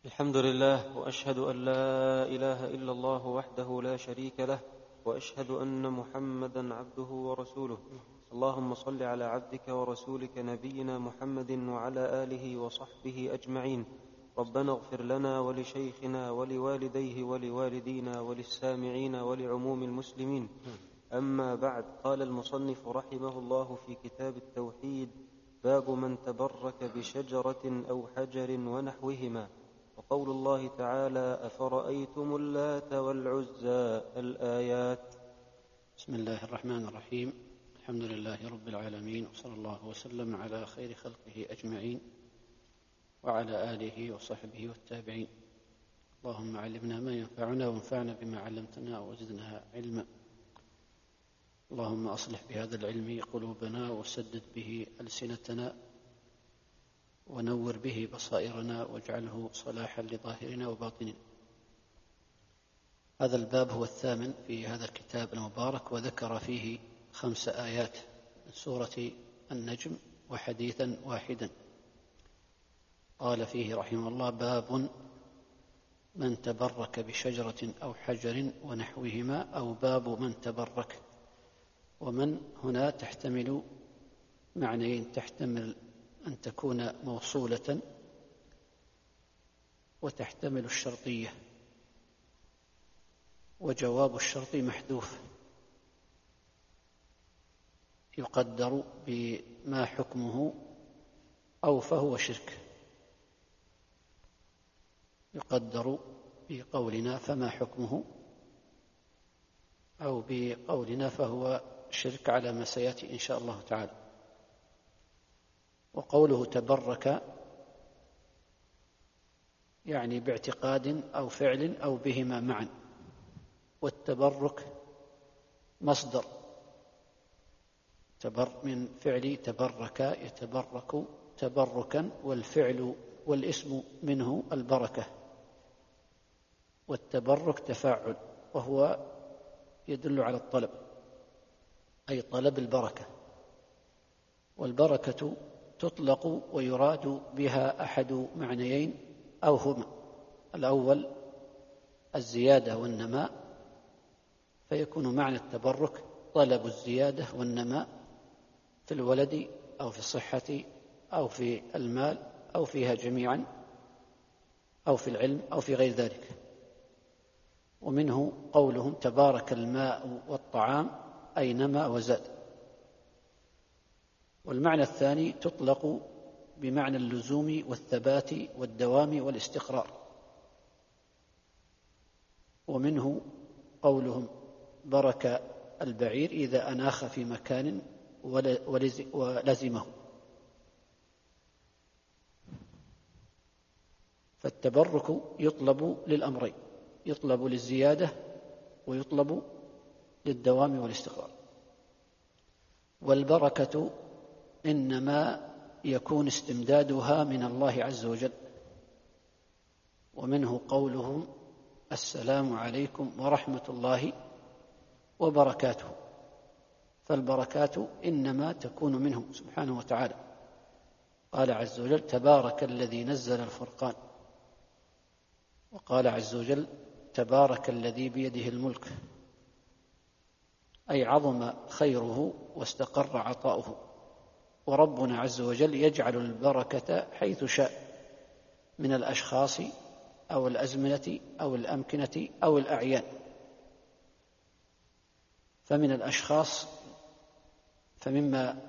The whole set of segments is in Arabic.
الحمد لله، وأشهد أن لا إله إلا الله وحده لا شريك له، وأشهد أن محمدا عبده ورسوله. اللهم صل على عبدك ورسولك نبينا محمد وعلى آله وصحبه أجمعين. ربنا اغفر لنا ولشيخنا ولوالديه ولوالدينا وللسامعين ولعموم المسلمين. أما بعد، قال المصنف رحمه الله في كتاب التوحيد: باب من تبرك بشجرة أو حجر ونحوهما. وقول الله تعالى: أفرأيتم اللات والعزى، الآيات. بسم الله الرحمن الرحيم. الحمد لله رب العالمين، وصلى الله وسلم على خير خلقه أجمعين وعلى آله وصحبه والتابعين. اللهم علمنا ما ينفعنا وانفعنا بما علمتنا وزدنا علما. اللهم أصلح بهذا العلم قلوبنا وسدد به ألسنتنا ونور به بصائرنا واجعله صلاحا لظاهرنا وباطننا. هذا الباب هو الثامن في هذا الكتاب المبارك، وذكر فيه 5 آيات من سورة النجم وحديثا واحدا. قال فيه رحمه الله: باب من تبرك بشجرة أو حجر ونحوهما، أو باب من تبرك. ومن هنا تحتمل معنيين: تحتمل أن تكون موصولة، وتحتمل الشرطية، وجواب الشرط محذوف يقدر بما حكمه أو فهو شرك. يقدر بقولنا فما حكمه، أو بقولنا فهو شرك، على ما سيأتي إن شاء الله تعالى. وقوله تبرك يعني باعتقاد أو فعل أو بهما معا. والتبرك مصدر من فعل تبرك يتبرك تبركا، والفعل والاسم منه البركة. والتبرك تفاعل، وهو يدل على الطلب، أي طلب البركة. والبركة تطلق ويراد بها أحد معنيين أو هما: الأول الزيادة والنماء، فيكون معنى التبرك طلب الزيادة والنماء في الولد أو في الصحة أو في المال أو فيها جميعا، أو في العلم أو في غير ذلك. ومنه قولهم تبارك الماء والطعام، أي نمى وزاد. والمعنى الثاني تطلق بمعنى اللزوم والثبات والدوام والاستقرار. ومنه قولهم برك البعير إذا أناخ في مكان ولزمه. فالتبرك يطلب للأمرين: يطلب للزيادة ويطلب للدوام والاستقرار. والبركة إنما يكون استمدادها من الله عز وجل. ومنه قولهم السلام عليكم ورحمة الله وبركاته. فالبركات إنما تكون منه سبحانه وتعالى. قال عز وجل: تبارك الذي نزل الفرقان. وقال عز وجل: تبارك الذي بيده الملك، أي عظم خيره واستقر عطاؤه. وربنا عز وجل يجعل البركة حيث شاء من الأشخاص أو الأزمنة أو الأمكنة أو الأعيان. فمن الأشخاص، فمما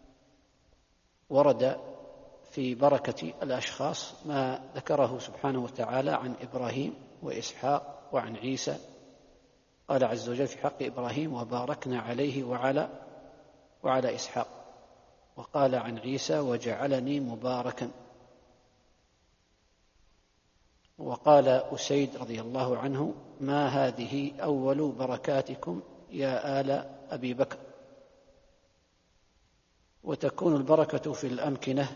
ورد في بركة الأشخاص ما ذكره سبحانه وتعالى عن إبراهيم وإسحاق وعن عيسى. قال عز وجل في حق إبراهيم: وباركنا عليه وعلى إسحاق. وقال عن عيسى: وجعلني مباركا. وقال أسيد رضي الله عنه: ما هذه أول بركاتكم يا آل أبي بكر. وتكون البركة في الأمكنة.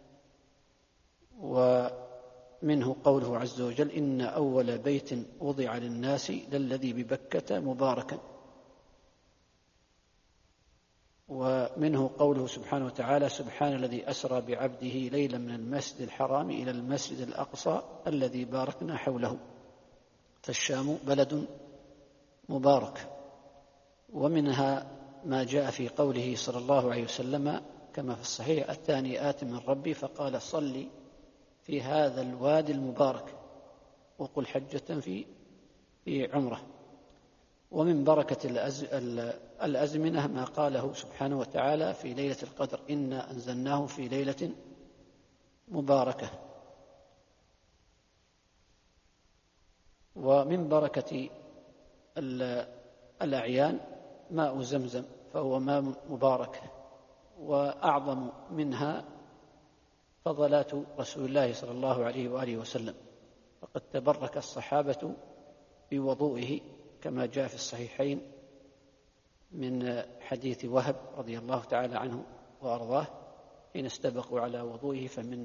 ومنه قوله عز وجل: إن أول بيت وضع للناس للذي ببكة مباركا. ومن ومنه قوله سبحانه وتعالى: سبحان الذي أسرى بعبده ليلا من المسجد الحرام إلى المسجد الأقصى الذي باركنا حوله. فالشام بلد مبارك. ومنها ما جاء في قوله صلى الله عليه وسلم كما في الصحيح: أتاني آت من ربي فقال صلي في هذا الوادي المبارك وقل حجة في عمره. ومن بركة الأزمنة ما قاله سبحانه وتعالى في ليلة القدر: إنا أنزلناه في ليلة مباركة. ومن بركة الأعيان ماء زمزم، فهو ماء مبارك. وأعظم منها فضلات رسول الله صلى الله عليه وآله وسلم، فقد تبرك الصحابة بوضوئه كما جاء في الصحيحين من حديث وهب رضي الله تعالى عنه وأرضاه حين استبقوا على وضوئه، فمن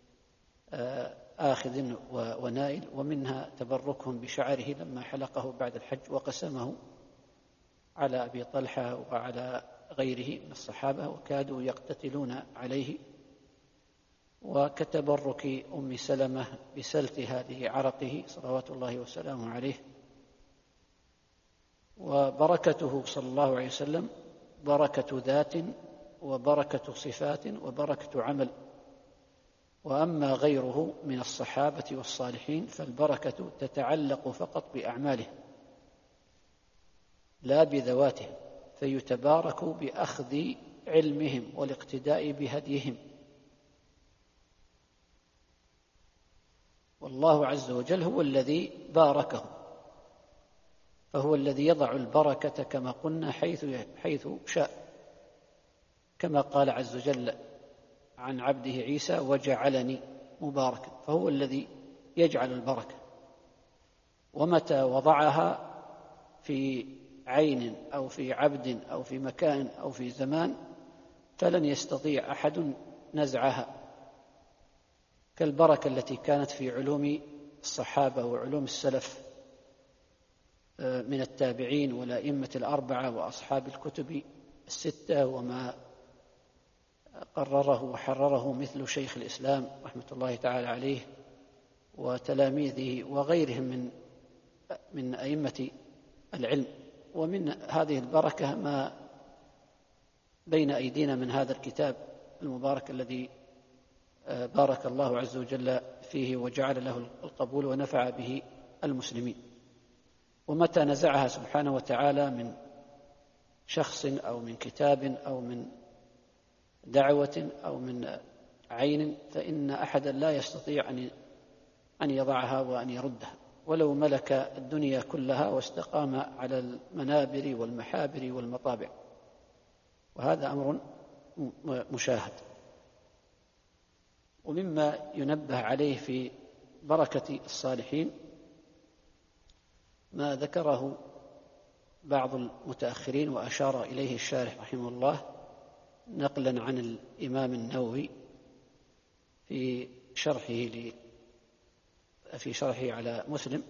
آخذ ونائل. ومنها تبركهم بشعره لما حلقه بعد الحج وقسمه على أبي طلحة وعلى غيره من الصحابة وكادوا يقتتلون عليه. وكتبرك أم سلمة بسلتها لعرقه صلوات الله وسلامه عليه. وبركته صلى الله عليه وسلم بركة ذات وبركة صفات وبركة عمل. وأما غيره من الصحابة والصالحين فالبركة تتعلق فقط بأعماله لا بذواته، فيتبارك بأخذ علمهم والاقتداء بهديهم. والله عز وجل هو الذي باركهم، فهو الذي يضع البركة كما قلنا حيث شاء، كما قال عز وجل عن عبده عيسى: وجعلني مباركا. فهو الذي يجعل البركة، ومتى وضعها في عين أو في عبد أو في مكان أو في زمان فلن يستطيع أحد نزعها، كالبركة التي كانت في علوم الصحابة وعلوم السلف من التابعين والأئمة الأربعة وأصحاب الكتب الستة، وما قرره وحرره مثل شيخ الإسلام رحمة الله تعالى عليه وتلاميذه وغيرهم من أئمة العلم. ومن هذه البركة ما بين أيدينا من هذا الكتاب المبارك الذي بارك الله عز وجل فيه وجعل له القبول ونفع به المسلمين. ومتى نزعها سبحانه وتعالى من شخص أو من كتاب أو من دعوة أو من عين فإن أحدا لا يستطيع أن يضعها وأن يردها، ولو ملك الدنيا كلها واستقام على المنابر والمحابر والمطابع، وهذا أمر مشاهد. ومما ينبه عليه في بركة الصالحين ما ذكره بعض المتأخرين وأشار إليه الشارح رحمه الله نقلا عن الإمام النووي في شرحه على مسلم،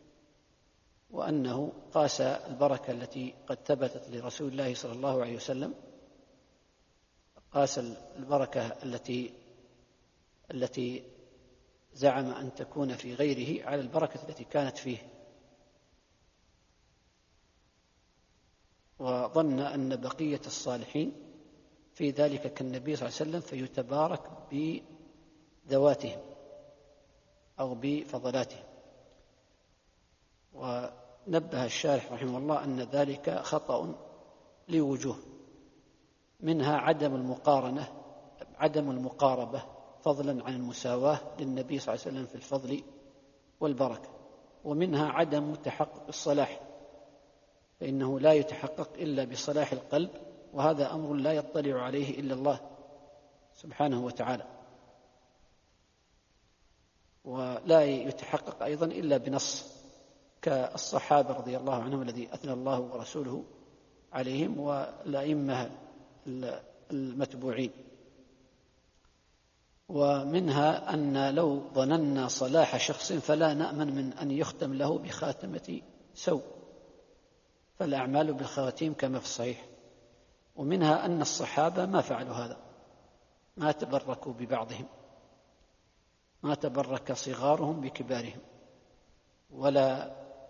وأنه قاس البركة التي قد ثبتت لرسول الله صلى الله عليه وسلم، قاس البركة التي زعم أن تكون في غيره على البركة التي كانت فيه، وظن أن بقية الصالحين في ذلك كالنبي صلى الله عليه وسلم فيتبارك بذواتهم أو بفضلاتهم. ونبه الشارح رحمه الله أن ذلك خطأ لوجوه، منها عدم المقاربة فضلا عن المساواة للنبي صلى الله عليه وسلم في الفضل والبركة، ومنها عدم تحقق الصلاح، فإنه لا يتحقق إلا بصلاح القلب، وهذا أمر لا يطلع عليه إلا الله سبحانه وتعالى، ولا يتحقق أيضا إلا بنص كالصحابة رضي الله عنهم الذي أثنى الله ورسوله عليهم والأئمة المتبوعين. ومنها أن لو ظننا صلاح شخص فلا نأمن من أن يختم له بخاتمة سوء، فالأعمال بالخواتيم كما في الصحيح. ومنها أن الصحابة ما فعلوا هذا، ما تبركوا ببعضهم، ما تبرك صغارهم بكبارهم، ولا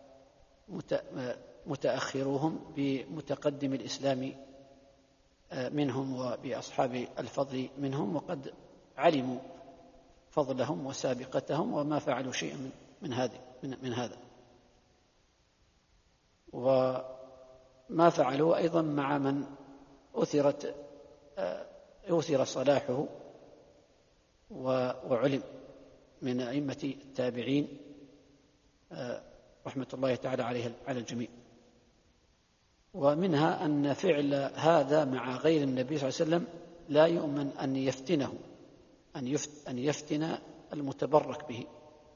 متأخروهم بمتقدم الإسلام منهم وبأصحاب الفضل منهم، وقد علموا فضلهم وسابقتهم وما فعلوا شيئا من هذا. وما فعلوا أيضا مع من أثر صلاحه وعلم من أئمة التابعين رحمة الله تعالى على الجميع. ومنها أن فعل هذا مع غير النبي صلى الله عليه وسلم لا يؤمن أن يفتنه، أن يفتن المتبرك به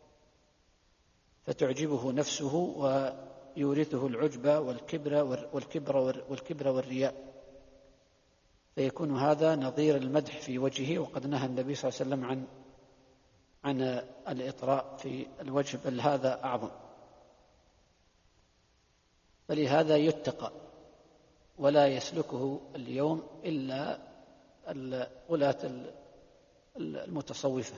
فتعجبه نفسه ويورثه العجب والكبر والرياء، فيكون هذا نظير المدح في وجهه. وقد نهى النبي صلى الله عليه وسلم عن الإطراء في الوجه، بل هذا أعظم. فلهذا يتقى ولا يسلكه اليوم إلا الغلاة المتصوفة.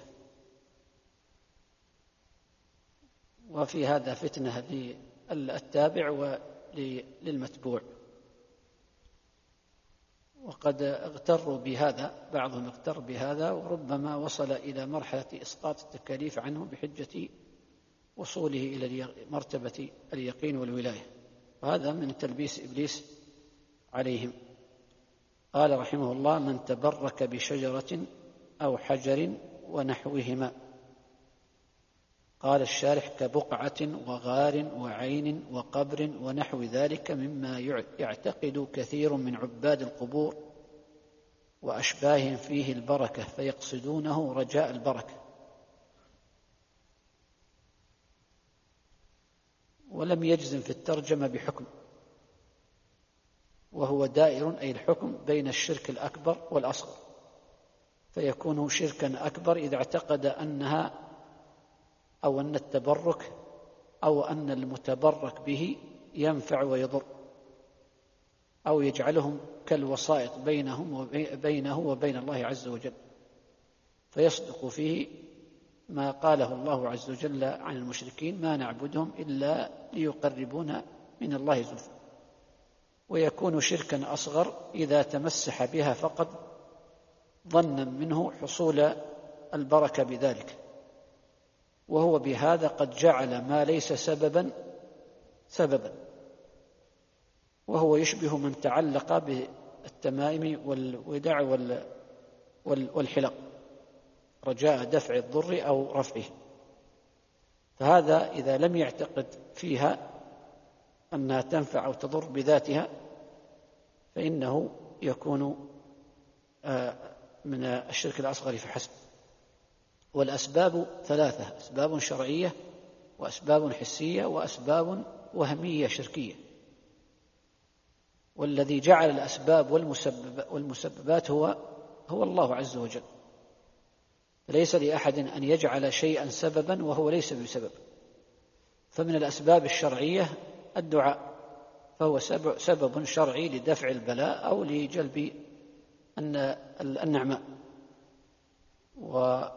وفي هذا فتنة للتابع وللمتبوع، وقد اغتروا بهذا، بعضهم اغتر بهذا، وربما وصل إلى مرحلة إسقاط التكاليف عنه بحجة وصوله إلى مرتبة اليقين والولاية، وهذا من تلبيس إبليس عليهم. قال رحمه الله: من تبرك بشجرة أو حجر ونحوهما. قال الشارح: كبقعة وغار وعين وقبر ونحو ذلك مما يعتقد كثير من عباد القبور وأشباههم فيه البركة، فيقصدونه رجاء البركة. ولم يجزم في الترجمة بحكم، وهو دائر، أي الحكم بين الشرك الأكبر والأصغر، فيكون شركا أكبر إذا اعتقد أنها أو أن التبرك أو أن المتبرك به ينفع ويضر، أو يجعلهم كالوسائط بينه وبين الله عز وجل، فيصدق فيه ما قاله الله عز وجل عن المشركين: ما نعبدهم إلا ليقربونا من الله زلفى. ويكون شركا أصغر إذا تمسح بها فقط ظنا منه حصول البركة بذلك، وهو بهذا قد جعل ما ليس سببا، وهو يشبه من تعلق بالتمائم والودع والحلق رجاء دفع الضر أو رفعه. فهذا إذا لم يعتقد فيها أنها تنفع أو تضر بذاتها فإنه يكون من الشرك الأصغر فحسب. والأسباب ثلاثة: أسباب شرعية، وأسباب حسية، وأسباب وهمية شركية. والذي جعل الأسباب والمسببات هو الله عز وجل، فليس لأحد أن يجعل شيئا سببا وهو ليس بسبب. فمن الأسباب الشرعية الدعاء، فهو سبب شرعي لدفع البلاء أو لجلب النعماء. وجعل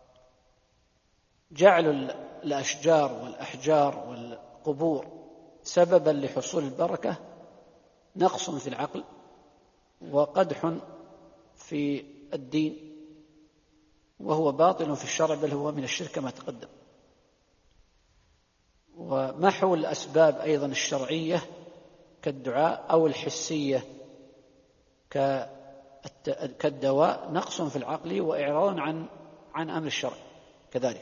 الأشجار والأحجار والقبور سببا لحصول البركة نقص في العقل وقدح في الدين، وهو باطل في الشرع، بل هو من الشرك كما تقدم. ومحو الأسباب أيضا الشرعية كالدعاء أو الحسية كالدواء نقص في العقل وإعراض عن أمر الشرع كذلك.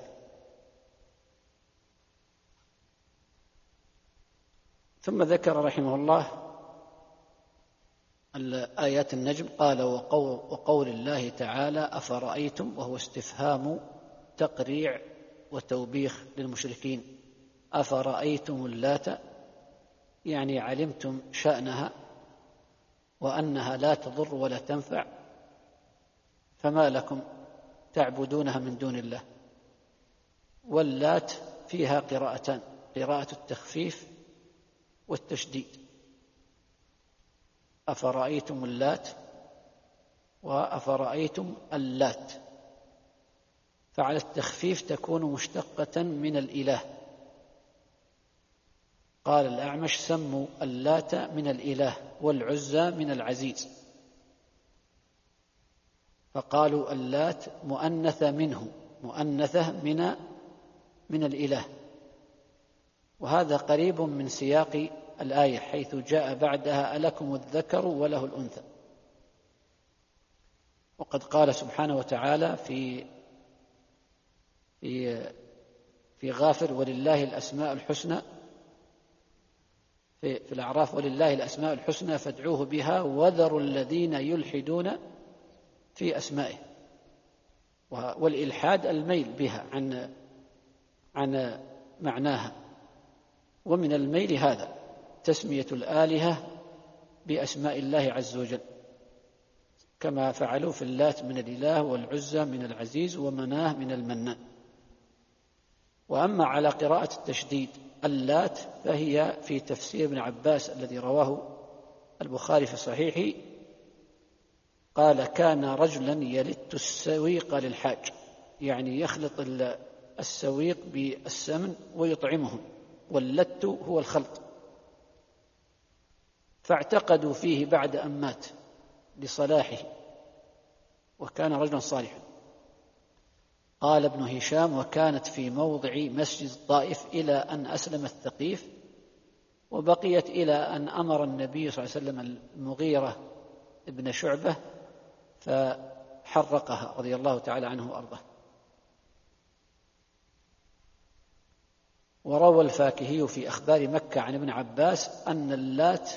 ثم ذكر رحمه الله آيات النجم. قال: وقول الله تعالى: أفرأيتم، وهو استفهام تقريع وتوبيخ للمشركين. أفرأيتم اللات، يعني علمتم شأنها وأنها لا تضر ولا تنفع، فما لكم تعبدونها من دون الله. واللات فيها قراءتان: قراءة التخفيف والتشديد. أفرأيتم اللات وأفرأيتم اللات، فعلى التخفيف تكون مشتقة من الإله. قال الأعمش: سموا اللات من الإله والعزى من العزيز، فقالوا اللات مؤنثة منه، مؤنثة من الإله. وهذا قريب من سياق الآية حيث جاء بعدها: ألكم الذكر وله الأنثى. وقد قال سبحانه وتعالى في غافر: ولله الأسماء الحسنى، في الأعراف: ولله الأسماء الحسنى فادعوه بها وذروا الذين يلحدون في أسمائه. والإلحاد الميل بها عن معناها، ومن الميل هذا تسمية الآلهة بأسماء الله عز وجل، كما فعلوا في اللات من الإله والعزى من العزيز ومناه من المنان. وأما على قراءة التشديد اللات فهي في تفسير ابن عباس الذي رواه البخاري في صحيحه، قال: كان رجلا يلت السويق للحاج، يعني يخلط السويق بالسمن ويطعمهم، واللت هو الخلط، فاعتقدوا فيه بعد أن مات لصلاحه، وكان رجلا صالحا. قال ابن هشام: وكانت في موضع مسجد الطائف إلى أن أسلم الثقيف، وبقيت إلى أن أمر النبي صلى الله عليه وسلم المغيرة ابن شعبة فحرقها رضي الله تعالى عنه وأرضاه. وروى الفاكهي في أخبار مكة عن ابن عباس أن اللات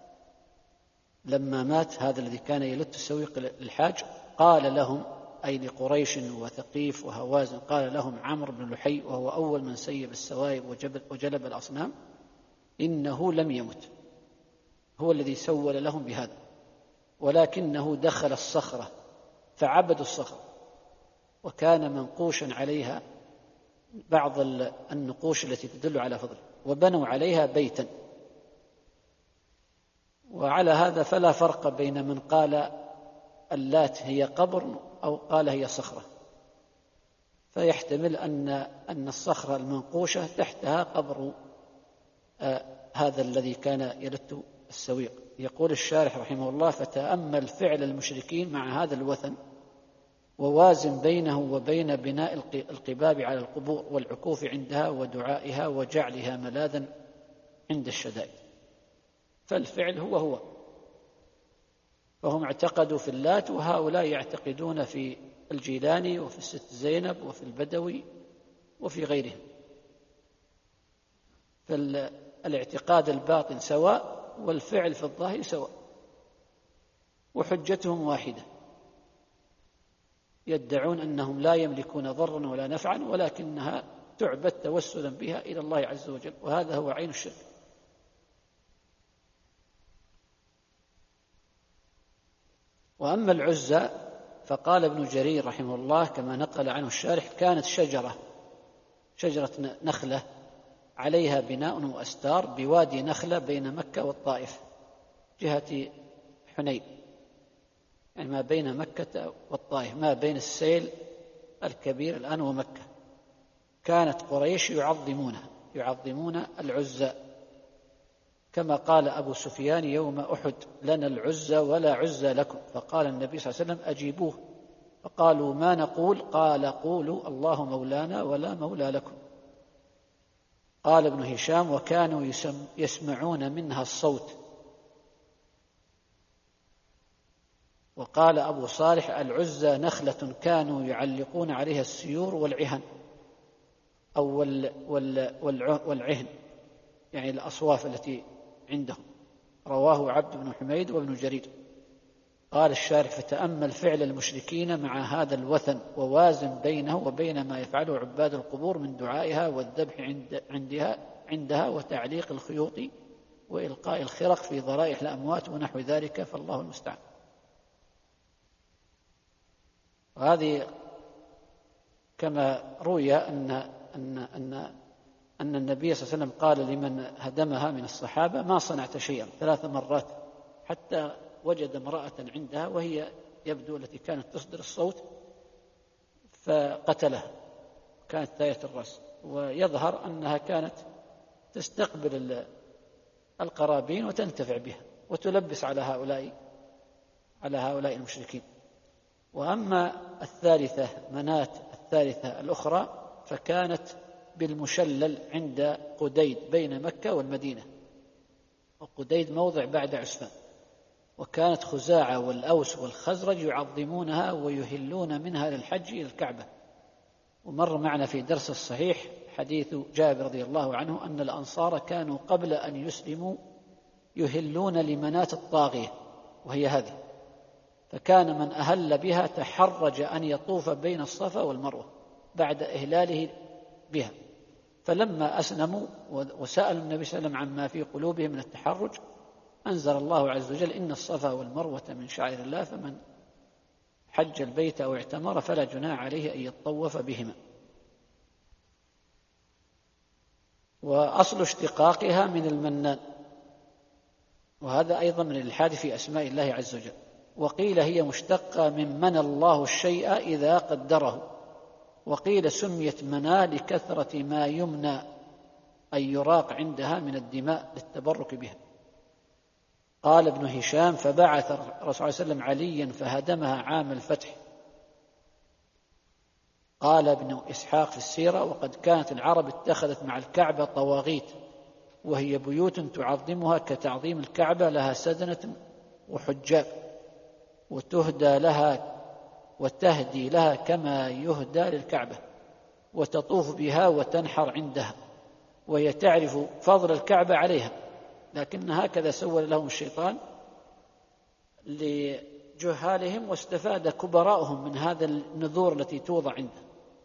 لما مات هذا الذي كان يلت السويق للحاج قال لهم، أي لقريش وثقيف وهوازن، قال لهم عمرو بن لحي وهو أول من سيب السوائب وجلب الأصنام: إنه لم يمت، هو الذي سول لهم بهذا، ولكنه دخل الصخرة فعبدوا الصخرة، وكان منقوشا عليها بعض النقوش التي تدل على فضله، وبنوا عليها بيتا. وعلى هذا فلا فرق بين من قال اللات هي قبر أو قال هي صخرة، فيحتمل أن الصخرة المنقوشة تحتها قبر هذا الذي كان يلت السويق. يقول الشارح رحمه الله: فتأمل فعل المشركين مع هذا الوثن، ووازن بينه وبين بناء القباب على القبور والعكوف عندها ودعائها وجعلها ملاذا عند الشدائد. فالفعل هو، فهم اعتقدوا في اللات، وهؤلاء يعتقدون في الجيلاني وفي الست زينب وفي البدوي وفي غيرهم. فالاعتقاد الباطن سواء والفعل في الظاهر سواء، وحجتهم واحدة، يدعون أنهم لا يملكون ضرا ولا نفعا، ولكنها تعبد توسلا بها إلى الله عز وجل، وهذا هو عين الشرك. وأما العزى فقال ابن جرير رحمه الله كما نقل عنه الشارح: كانت شجرة نخلة عليها بناء وأستار بوادي نخلة بين مكة والطائف جهة حنين، يعني ما بين مكة والطائف، ما بين السيل الكبير الآن ومكة. كانت قريش يعظمون العزى، كما قال أبو سفيان يوم أحد: لنا العزى ولا عزى لكم. فقال النبي صلى الله عليه وسلم: أجيبوه. فقالوا: ما نقول؟ قال: قولوا الله مولانا ولا مولى لكم. قال ابن هشام: وكانوا يسمعون منها الصوت. وقال أبو صالح: العزى نخلة كانوا يعلقون عليها السيور والعهن أو والعهن، يعني الأصواف التي عندهم. رواه عبد بن حميد وابن جرير. قال الشارح: فتأمل فعل المشركين مع هذا الوثن، ووازن بينه وبين ما يفعله عباد القبور من دعائها والذبح عندها وتعليق الخيوط وإلقاء الخرق في ضرائح الأموات ونحو ذلك، فالله المستعان. وهذه كما روي أن النبي صلى الله عليه وسلم قال لمن هدمها من الصحابة: ما صنعت شيئا 3 مرات حتى وجد امرأة عندها وهي يبدو التي كانت تصدر الصوت فقتلها، كانت ثاية الرأس، ويظهر أنها كانت تستقبل القرابين وتنتفع بها وتلبس على هؤلاء المشركين. وأما الثالثة مناة الثالثة الأخرى فكانت بالمشلل عند قديد بين مكة والمدينة، وقديد موضع بعد عسفان، وكانت خزاعة والأوس والخزرج يعظمونها ويهلون منها للحج إلى الكعبة. ومر معنا في درس الصحيح حديث جابر رضي الله عنه أن الأنصار كانوا قبل أن يسلموا يهلون لمناة الطاغية وهي هذه، فكان من أهل بها تحرج أن يطوف بين الصفا والمروة بعد إهلاله بها، فلما أسلموا وسألوا النبي صلى الله عليه وسلم عما في قلوبهم من التحرج أنزل الله عز وجل إن الصفا والمروة من شعائر الله فمن حج البيت أو اعتمر فلا جناح عليه أن يطوف بهما. وأصل اشتقاقها من المنان، وهذا أيضا من الإلحاد في أسماء الله عز وجل. وقيل هي مشتقة من منى الله الشيء إذا قدره، وقيل سميت منى لكثرة ما يمنى أن يراق عندها من الدماء للتبرك بها. قال ابن هشام فبعث الرسول صلى الله عليه وسلم عليا فهدمها عام الفتح. قال ابن إسحاق في السيرة وقد كانت العرب اتخذت مع الكعبة طواغيت، وهي بيوت تعظمها كتعظيم الكعبة، لها سدنة وحجاب، وتهدي لها كما يهدى للكعبة، وتطوف بها وتنحر عندها، وهي تعرف فضل الكعبة عليها، لكن هكذا سول لهم الشيطان لجهالهم، واستفاد كبراءهم من هذا النذور التي توضع عنده،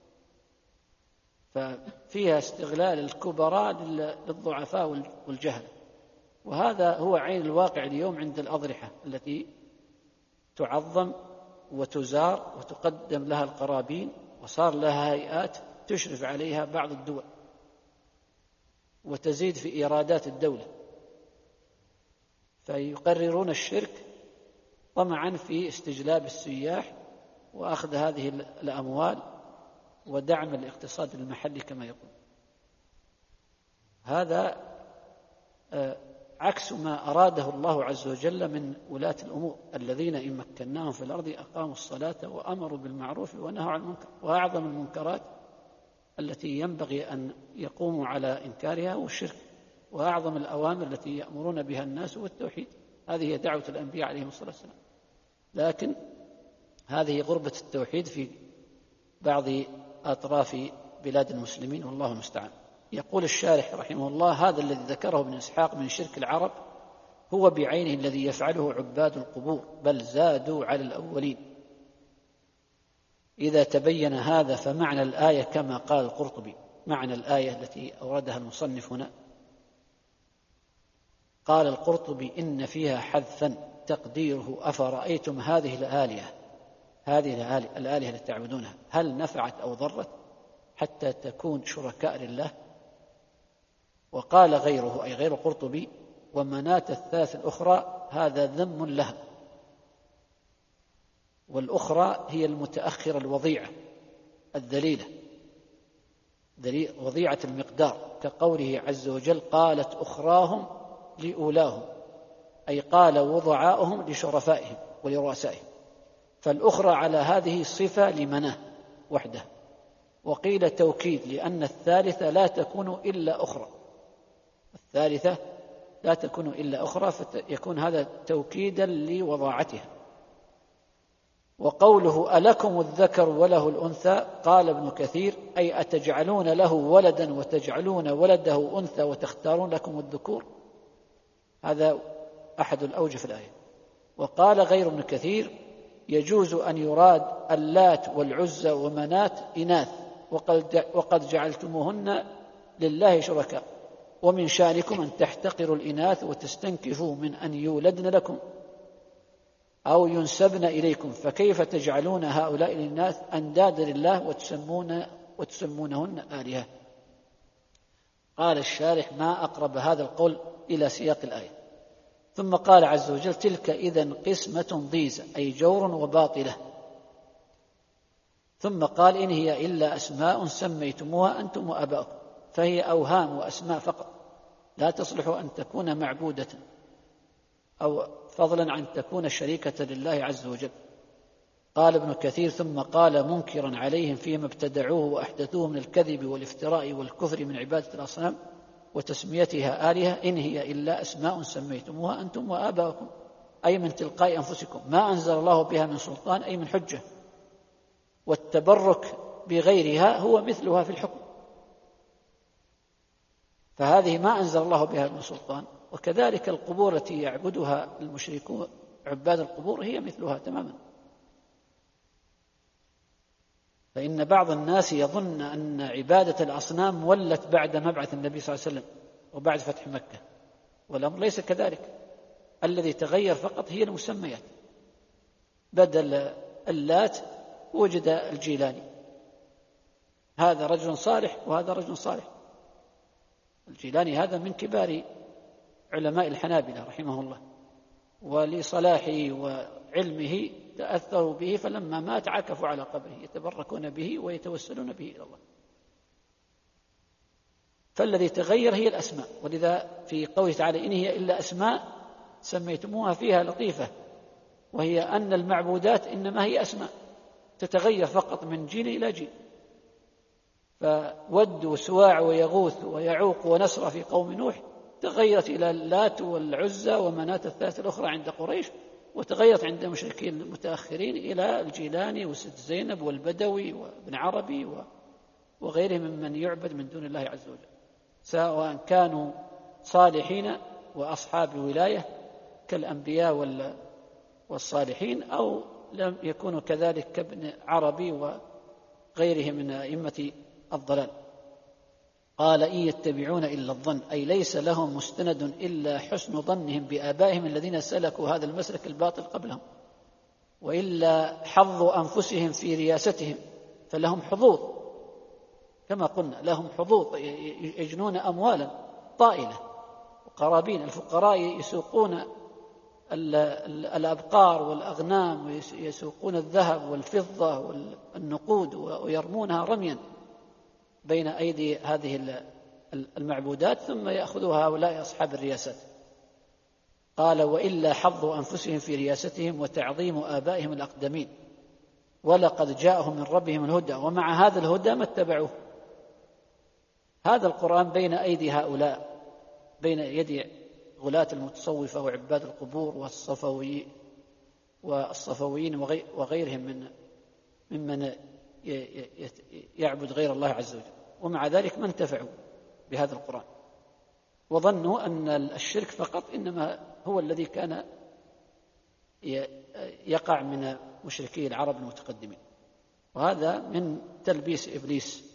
ففيها استغلال الكبراء للضعفاء والجهل. وهذا هو عين الواقع اليوم عند الأضرحة التي تعظم وتزار وتقدم لها القرابين، وصار لها هيئات تشرف عليها بعض الدول وتزيد في إيرادات الدولة، فيقررون الشرك طمعا في استجلاب السياح وأخذ هذه الأموال ودعم الاقتصاد المحلي كما يقول. هذا عكس ما أراده الله عز وجل من ولاة الأمور الذين إن مكناهم في الأرض أقاموا الصلاة وأمروا بالمعروف ونهوا عن المنكر. وأعظم المنكرات التي ينبغي أن يقوموا على إنكارها هو الشرك، وأعظم الأوامر التي يأمرون بها الناس هو التوحيد. هذه هي دعوة الأنبياء عليهم الصلاة والسلام، لكن هذه غربة التوحيد في بعض أطراف بلاد المسلمين والله المستعان. يقول الشارح رحمه الله هذا الذي ذكره ابن إسحاق من شرك العرب هو بعينه الذي يفعله عباد القبور، بل زادوا على الأولين. إذا تبين هذا فمعنى الآية كما قال القرطبي، معنى الآية التي أوردها المصنف هنا، قال القرطبي إن فيها حذفا تقديره أفرأيتم هذه الآلهة التي تعبدونها هل نفعت أو ضرت حتى تكون شركاء لله. وقال غيره أي غير القرطبي ومناة الثالث الأخرى هذا ذم لها، والأخرى هي المتأخرة الوضيعة الذليلة وضيعة المقدار، كقوله عز وجل قالت أخراهم لأولاهم، أي قال وضعاؤهم لشرفائهم ولرؤسائهم، فالأخرى على هذه صفة لمناه وحده. وقيل توكيد لأن الثالثة لا تكون إلا أخرى، الثالثة لا تكون إلا أخرى، فيكون هذا توكيدا لوضاعتها. وقوله ألكم الذكر وله الأنثى قال ابن كثير أي أتجعلون له ولدا وتجعلون ولده أنثى وتختارون لكم الذكور، هذا أحد الأوجه في الآية. وقال غير ابن كثير يجوز أن يراد اللات والعزى ومنات إناث وقد جعلتموهن لله شركاء، ومن شأنكم أن تحتقروا الإناث وتستنكفوا من أن يولدن لكم أو ينسبن إليكم، فكيف تجعلون هؤلاء الإناث أندادا لله وتسمونهن آلهة. قال الشارح ما أقرب هذا القول إلى سياق الآية، ثم قال عز وجل: تلك إذن قسمة ضيزى، أي جور وباطلة. ثم قال: إن هي إلا أسماء سميتموها أنتم وآباؤكم، فهي أوهام وأسماء فقط، لا تصلح أن تكون معبودة أو فضلا عن تكون شريكة لله عز وجل. قال ابن كثير: ثم قال منكرا عليهم فيما ابتدعوه وأحدثوه من الكذب والافتراء والكفر من عبادة الأصنام وتسميتها آلهة: إن هي إلا أسماء سميتموها أنتم وآباؤكم، أي من تلقاء أنفسكم، ما أنزل الله بها من سلطان، أي من حجة. والتبرك بغيرها هو مثلها في الحكم، فهذه ما أنزل الله بها من سلطان. وكذلك القبور التي يعبدها المشركون عباد القبور هي مثلها تماما. فإن بعض الناس يظن أن عبادة الأصنام ولت بعد مبعث النبي صلى الله عليه وسلم وبعد فتح مكة، والأمر ليس كذلك. الذي تغير فقط هي المسميات. بدل اللات وجد الجيلاني، هذا رجل صالح وهذا رجل صالح. الجيلاني هذا من كبار علماء الحنابلة رحمه الله، ولصلاحه وعلمه تأثروا به، فلما مات عكفوا على قبره يتبركون به ويتوسلون به إلى الله. فالذي تغير هي الأسماء، ولذا في قوله تعالى: إن هي إلا أسماء سميتموها فيها لطيفة، وهي أن المعبودات إنما هي أسماء تتغير فقط من جيل إلى جيل. فود وسواع ويغوث ويعوق ونسر في قوم نوح تغيرت إلى اللات والعزى ومناة الثالثة الأخرى عند قريش، وتغيرت عند المشركين المتأخرين إلى الجيلاني وست زينب والبدوي وابن عربي وغيرهم ممن يعبد من دون الله عز وجل، سواء كانوا صالحين وأصحاب ولاية كالأنبياء والصالحين، أو لم يكونوا كذلك كابن عربي وغيرهم من أئمة الضلال. قال: إن يتبعون إلا الظن، أي ليس لهم مستند إلا حسن ظنهم بآبائهم الذين سلكوا هذا المسلك الباطل قبلهم، وإلا حظ أنفسهم في رياستهم، فلهم حظوظ كما قلنا، لهم حظوظ، يجنون أموالا طائلة وقرابين. الفقراء يسوقون الأبقار والأغنام، ويسوقون الذهب والفضة والنقود ويرمونها رميا بين أيدي هذه المعبودات، ثم يأخذها هؤلاء أصحاب الرياسات. قال: وإلا حظ أنفسهم في رياستهم وتعظيم آبائهم الأقدمين، ولقد جاءهم من ربهم الهدى، ومع هذا الهدى ما اتبعوه. هذا القرآن بين أيدي هؤلاء، بين يد غلاة المتصوفة وعباد القبور والصفويين وغيرهم ممن يعبد غير الله عز وجل، ومع ذلك ما انتفعوا بهذا القرآن، وظنوا أن الشرك فقط إنما هو الذي كان يقع من مشركي العرب المتقدمين، وهذا من تلبيس إبليس.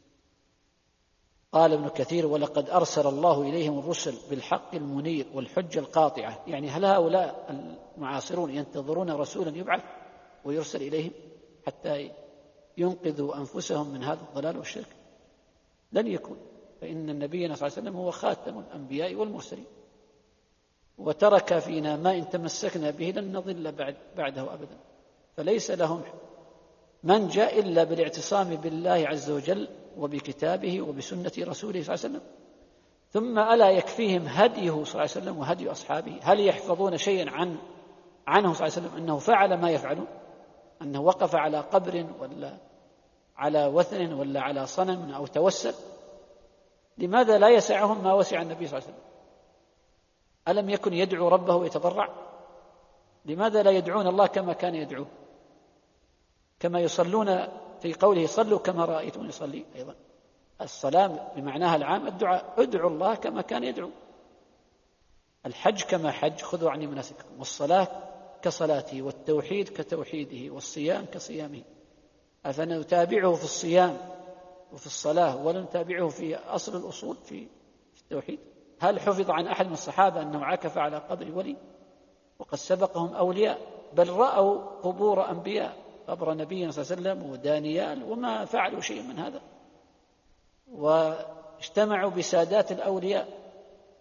قال ابن كثير: ولقد أرسل الله إليهم الرسل بالحق المنير والحجة القاطعة. يعني هل هؤلاء المعاصرون ينتظرون رسولا يبعث ويرسل إليهم حتى ينقذوا أنفسهم من هذا الضلال والشرك؟ لن يكون، فإن النبي صلى الله عليه وسلم هو خاتم الأنبياء والمرسلين، وترك فينا ما إن تمسكنا به لن نضل بعده أبدا. فليس لهم منجا إلا بالاعتصام بالله عز وجل وبكتابه وبسنة رسوله صلى الله عليه وسلم. ثم ألا يكفيهم هديه صلى الله عليه وسلم وهدي أصحابه؟ هل يحفظون شيئا عنه صلى الله عليه وسلم أنه فعل ما يفعلون، أنه وقف على قبر ولا على وثن ولا على صنم أو توسل؟ لماذا لا يسعهم ما وسع النبي صلى الله عليه وسلم؟ ألم يكن يدعو ربه ويتضرع؟ لماذا لا يدعون الله كما كان يدعوه، كما يصلون في قوله: صلوا كما رأيتم يصلي؟ أيضا الصلاة بمعناها العام الدعاء، ادعوا الله كما كان يدعو. الحج كما حج، خذوا عني مناسككم، والصلاة كصلاته، والتوحيد كتوحيده، والصيام كصيامه. أفنتابعه في الصيام وفي الصلاة ولا نتابعه في أصل الأصول في التوحيد؟ هل حفظ عن أحد من الصحابة أنه عكف على قبر ولي؟ وقد سبقهم أولياء، بل رأوا قبور أنبياء، قبر نبينا صلى الله عليه وسلم ودانيال، وما فعلوا شيء من هذا، واجتمعوا بسادات الأولياء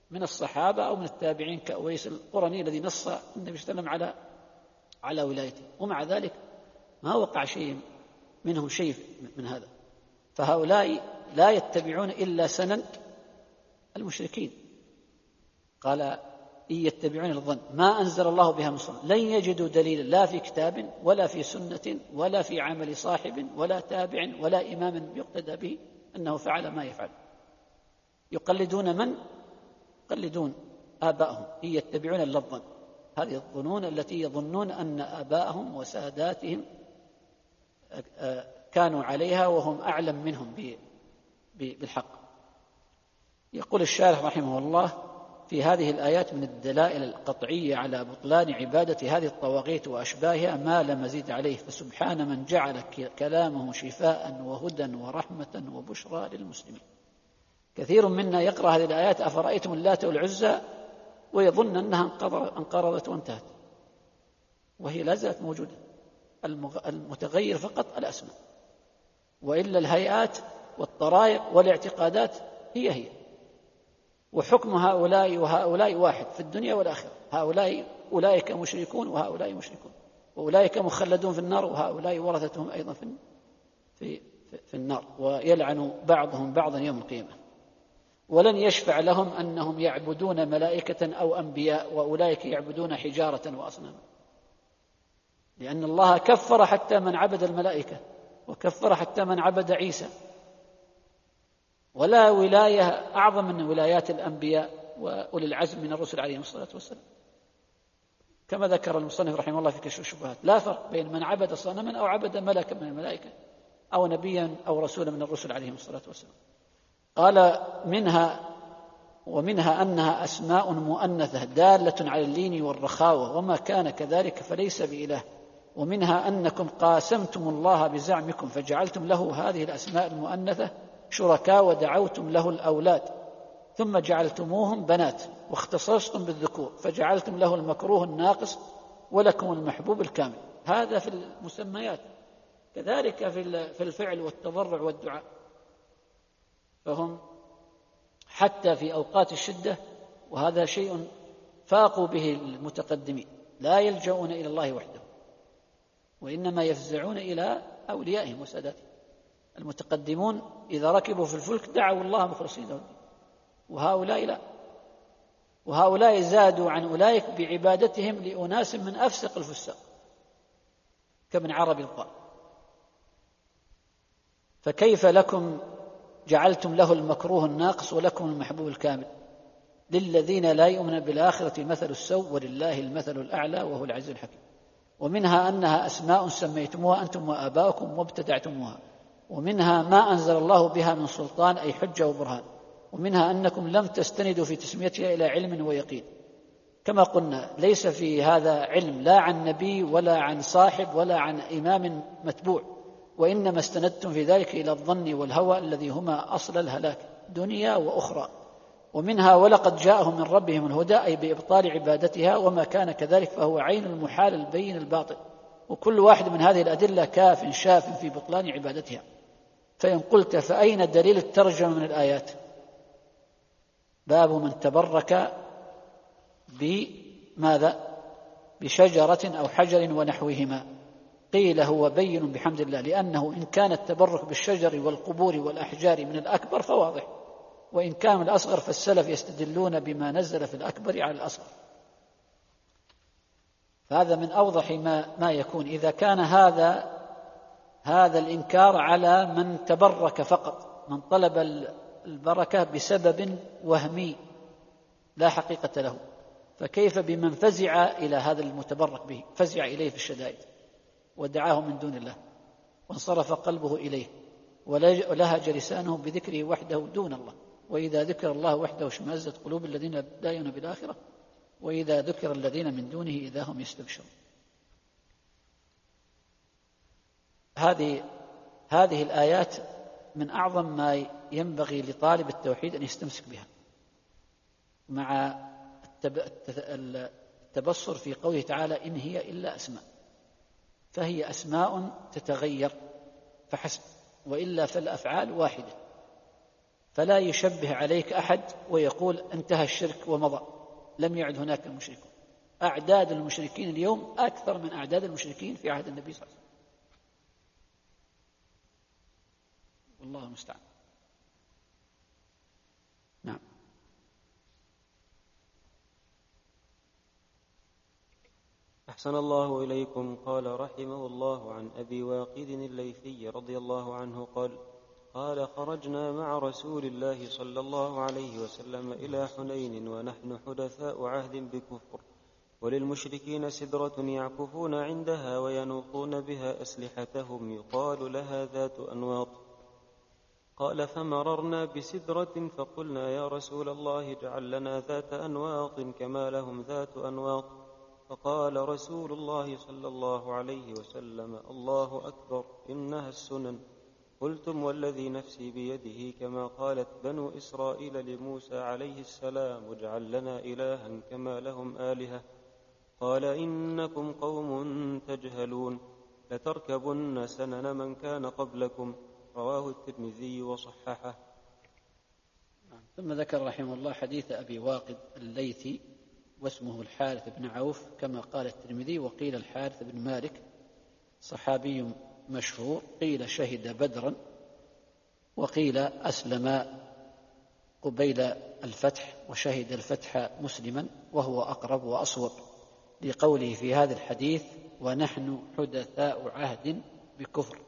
من الصحابة أو من التابعين كأويس القرني الذي نص النبي صلى الله عليه وسلم على ولايته، ومع ذلك ما وقع شيء منهم شيء من هذا. فهؤلاء لا يتبعون إلا سنن المشركين. قال إن يتبعون الظن ما أنزل الله بها من سلطان، لن يجدوا دليلا لا في كتاب ولا في سنة ولا في عمل صاحب ولا تابع ولا إمام يقتدى به أنه فعل ما يفعل. يقلدون من؟ يقلدون آباءهم. إن يتبعون إلا الظن، هذه الظنون التي يظنون أن آباءهم وساداتهم كانوا عليها وهم أعلم منهم بالحق. يقول الشارح رحمه الله في هذه الآيات من الدلائل القطعية على بطلان عبادة هذه الطواغيت وأشباهها ما لا مزيد عليه، فسبحان من جعل كلامه شفاء وهدى ورحمة وبشرى للمسلمين. كثير منا يقرأ هذه الآيات أفرأيتم اللات والعزى ويظن أنها انقرضت وانتهت، وهي لا زالت موجودة، المتغير فقط الأسماء، وإلا الهيئات والطرائق والاعتقادات هي وحكم هؤلاء وهؤلاء واحد في الدنيا والآخرة. أولئك مشركون وهؤلاء مشركون، وأولئك مخلدون في النار وهؤلاء ورثتهم أيضا في النار، ويلعن بعضهم بعضا يوم القيامة. ولن يشفع لهم أنهم يعبدون ملائكة أو أنبياء، وأولئك يعبدون حجارة وأصناما، لأن الله كفر حتى من عبد الملائكة وكفر حتى من عبد عيسى. ولا ولاية أعظم من ولايات الأنبياء وأولي العزم من الرسل عليهم الصلاة والسلام، كما ذكر المصنف رحمه الله في كشف الشبهات. لا فرق بين من عبد صنما أو عبد ملكا من الملائكة أو نبيا أو رسولا من الرسل عليهم الصلاة والسلام. قال ومنها أنها أسماء مؤنثة دالة على اللين والرخاوة، وما كان كذلك فليس بإله. ومنها أنكم قاسمتم الله بزعمكم فجعلتم له هذه الأسماء المؤنثة شركاء ودعوتم له الأولاد، ثم جعلتموهم بنات واختصصتم بالذكور فجعلتم له المكروه الناقص ولكم المحبوب الكامل. هذا في المسميات، كذلك في الفعل والتضرع والدعاء. فهم حتى في أوقات الشدة، وهذا شيء فاقوا به المتقدمين، لا يلجؤون إلى الله وحده، وإنما يفزعون إلى أوليائهم وساداتهم. المتقدمون إذا ركبوا في الفلك دعوا الله مخلصين له، وهؤلاء لا، وهؤلاء زادوا عن أولئك بعبادتهم لأناس من أفسق الفساق كمن عرب القاء. فكيف لكم جعلتم له المكروه الناقص ولكم المحبوب الكامل؟ للذين لا يؤمنون بالآخرة مثل السوء ولله المثل الأعلى وهو العزيز الحكيم. ومنها أنها أسماء سميتموها أنتم وآباؤكم وابتدعتموها، ومنها ما أنزل الله بها من سلطان أي حجة وبرهان. ومنها أنكم لم تستندوا في تسميتها إلى علم ويقين، كما قلنا ليس في هذا علم لا عن نبي ولا عن صاحب ولا عن إمام متبوع، وإنما استندتم في ذلك إلى الظن والهوى الذي هما أصل الهلاك دنيا وأخرى. ومنها ولقد جاءهم من ربهم الهدى أي بإبطال عبادتها، وما كان كذلك فهو عين المحال البين الباطل. وكل واحد من هذه الأدلة كاف شاف في بطلان عبادتها. فإن قلت فأين دليل الترجمة من الآيات؟ باب من تبرك بماذا؟ بشجرة أو حجر ونحوهما. قيل هو بين بحمد الله، لأنه إن كان التبرك بالشجر والقبور والأحجار من الأكبر فواضح، وإن كان الأصغر فالسلف يستدلون بما نزل في الأكبر على الأصغر. فهذا من أوضح ما يكون إذا كان هذا الإنكار على من تبرك فقط، من طلب البركة بسبب وهمي لا حقيقة له، فكيف بمن فزع إلى هذا المتبرك به، فزع إليه في الشدائد ودعاه من دون الله وانصرف قلبه إليه ولهج لسانه بذكره وحده دون الله. وإذا ذكر الله وحده اشمأزت قلوب الذين لا يؤمنون بالآخرة وإذا ذكر الذين من دونه إذا هم يستبشرون. هذه الآيات من أعظم ما ينبغي لطالب التوحيد أن يستمسك بها، مع التبصر في قوله تعالى إن هي إلا أسماء، فهي أسماء تتغير فحسب، وإلا فالأفعال واحدة. فلا يشبه عليك أحد ويقول انتهى الشرك ومضى، لم يعد هناك المشركون. أعداد المشركين اليوم أكثر من أعداد المشركين في عهد النبي صلى الله عليه وسلم، والله المستعان. نعم. أحسن الله إليكم. قال رحمه الله عن أبي واقد الليثي رضي الله عنه قال خرجنا مع رسول الله صلى الله عليه وسلم إلى حنين ونحن حدثاء عهد بكفر، وللمشركين سدرة يعكفون عندها وينوطون بها أسلحتهم يقال لها ذات أنواط. قال فمررنا بسدرة فقلنا يا رسول الله اجعل لنا ذات أنواط كما لهم ذات أنواط. فقال رسول الله صلى الله عليه وسلم الله أكبر إنها السنن. قلتم والذي نفسي بيده كما قالت بنو إسرائيل لموسى عليه السلام اجعل لنا إلها كما لهم آلهة. قال إنكم قوم تجهلون لتركبن سنن من كان قبلكم. رواه الترمذي وصححه. ثم ذكر رحمه الله حديث أبي واقد الليثي واسمه الحارث بن عوف كما قال الترمذي، وقيل الحارث بن مالك، صحابي مشهور، قيل شهد بدرا، وقيل أسلم قبيل الفتح وشهد الفتح مسلما، وهو أقرب وأصوب لقوله في هذا الحديث ونحن حدثاء عهد بكفر.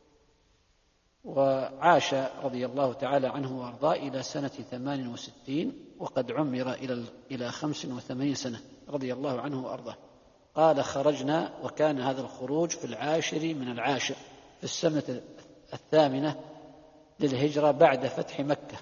وعاش رضي الله تعالى عنه وارضاه إلى سنة 68 وقد عمر إلى 85 سنة رضي الله عنه وارضاه. قال خرجنا، وكان هذا الخروج في 10 من 10 في السنة 8 للهجرة بعد فتح مكة.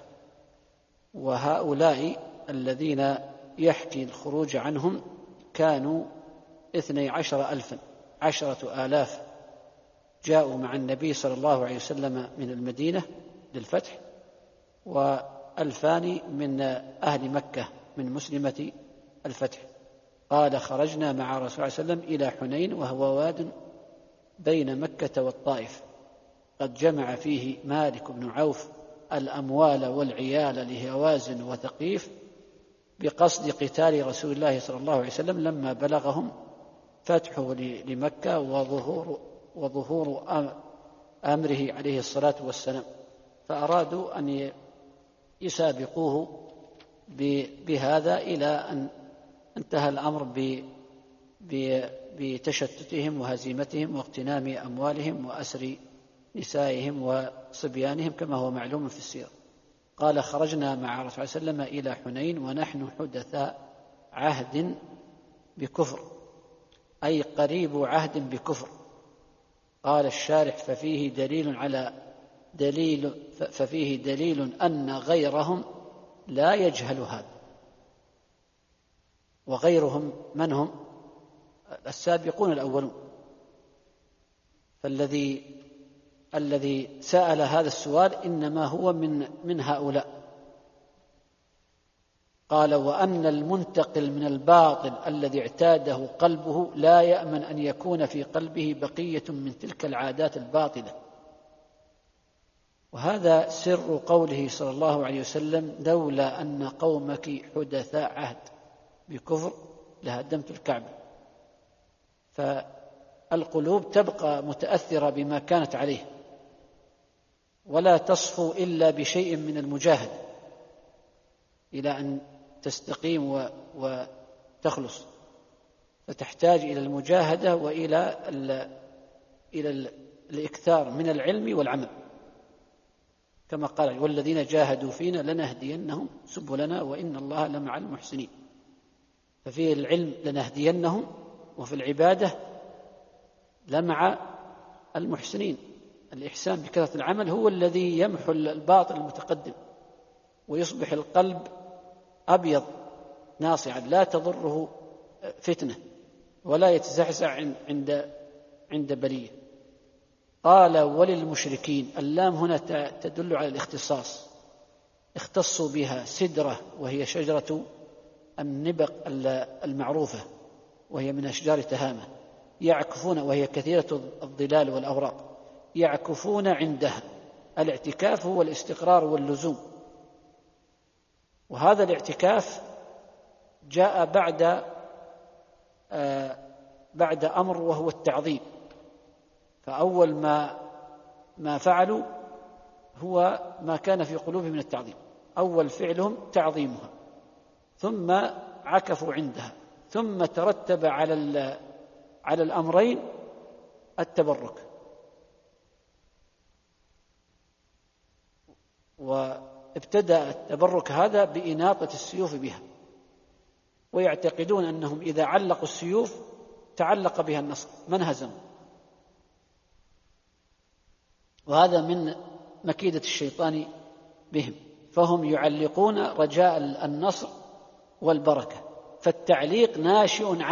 وهؤلاء الذين يحكي الخروج عنهم كانوا 12,000، 10,000 جاءوا مع النبي صلى الله عليه وسلم من المدينة للفتح، و2,000 من أهل مكة من مسلمة الفتح. قال خرجنا مع رسول الله صلى الله عليه وسلم إلى حنين وهو واد بين مكة والطائف، قد جمع فيه مالك بن عوف الأموال والعيال لهوازن وثقيف بقصد قتال رسول الله صلى الله عليه وسلم لما بلغهم فتحه لمكة وظهور أمره عليه الصلاة والسلام، فأرادوا أن يسابقوه بهذا إلى أن انتهى الأمر بتشتتهم وهزيمتهم واغتنام أموالهم وأسر نسائهم وصبيانهم كما هو معلوم في السيرة. قال خرجنا مع رسول الله صلى الله عليه وسلم إلى حنين ونحن حدثاء عهد بكفر، أي قريب عهد بكفر. قال الشارح ففيه دليل أن غيرهم لا يجهل هذا. وغيرهم من هم؟ السابقون الأولون. الذي سأل هذا السؤال إنما هو من هؤلاء. قال وأن المنتقل من الباطل الذي اعتاده قلبه لا يأمن أن يكون في قلبه بقية من تلك العادات الباطلة. وهذا سر قوله صلى الله عليه وسلم لولا أن قومك حدثاء عهد بكفر لهدمت الكعبة. فالقلوب تبقى متأثرة بما كانت عليه ولا تصفو إلا بشيء من المجاهدة إلى أن تستقيم وتخلص، فتحتاج إلى المجاهدة وإلى الإكثار من العلم والعمل، كما قال والذين جاهدوا فينا لنهدينهم سبلنا وإن الله لمع المحسنين. ففي العلم لنهدينهم، وفي العبادة لمع المحسنين. الإحسان بكثرة العمل هو الذي يمحو الباطل المتقدم ويصبح القلب أبيض ناصعا لا تضره فتنة ولا يتزعزع عند بلية. قال وللمشركين، اللام هنا تدل على الاختصاص، اختصوا بها سدرة وهي شجرة النبق المعروفة وهي من أشجار تهامة، يعكفون وهي كثيرة الظلال والأوراق، يعكفون عندها. الاعتكاف هو الاستقرار واللزوم، وهذا الاعتكاف جاء بعد أمر وهو التعظيم. فأول ما فعلوا هو ما كان في قلوبهم من التعظيم، أول فعلهم تعظيمها، ثم عكفوا عندها، ثم ترتب على الأمرين التبرك. وابتدأ التبرك هذا بإناطة السيوف بها، ويعتقدون أنهم إذا علقوا السيوف تعلق بها النصر من هزموا، وهذا من مكيدة الشيطان بهم، فهم يعلقون رجاء النصر والبركة. فالتعليق ناشئ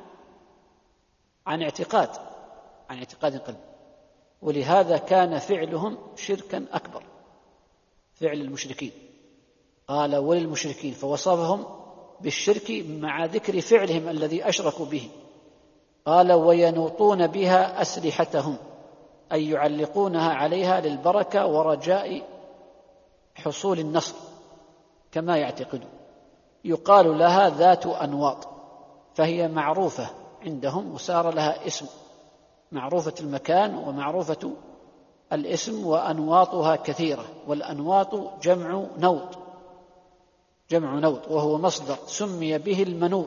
عن اعتقاد قلبي، ولهذا كان فعلهم شركا أكبر، فعل المشركين. قال وللمشركين، فوصفهم بالشرك مع ذكر فعلهم الذي أشركوا به. قال وينوطون بها أسلحتهم، أي يعلقونها عليها للبركة ورجاء حصول النصر كما يعتقدون. يقال لها ذات أنواط، فهي معروفة عندهم وصار لها اسم، معروفة المكان ومعروفة الاسم، وأنواطها كثيرة. والأنواط جمع نوط، وهو مصدر سمي به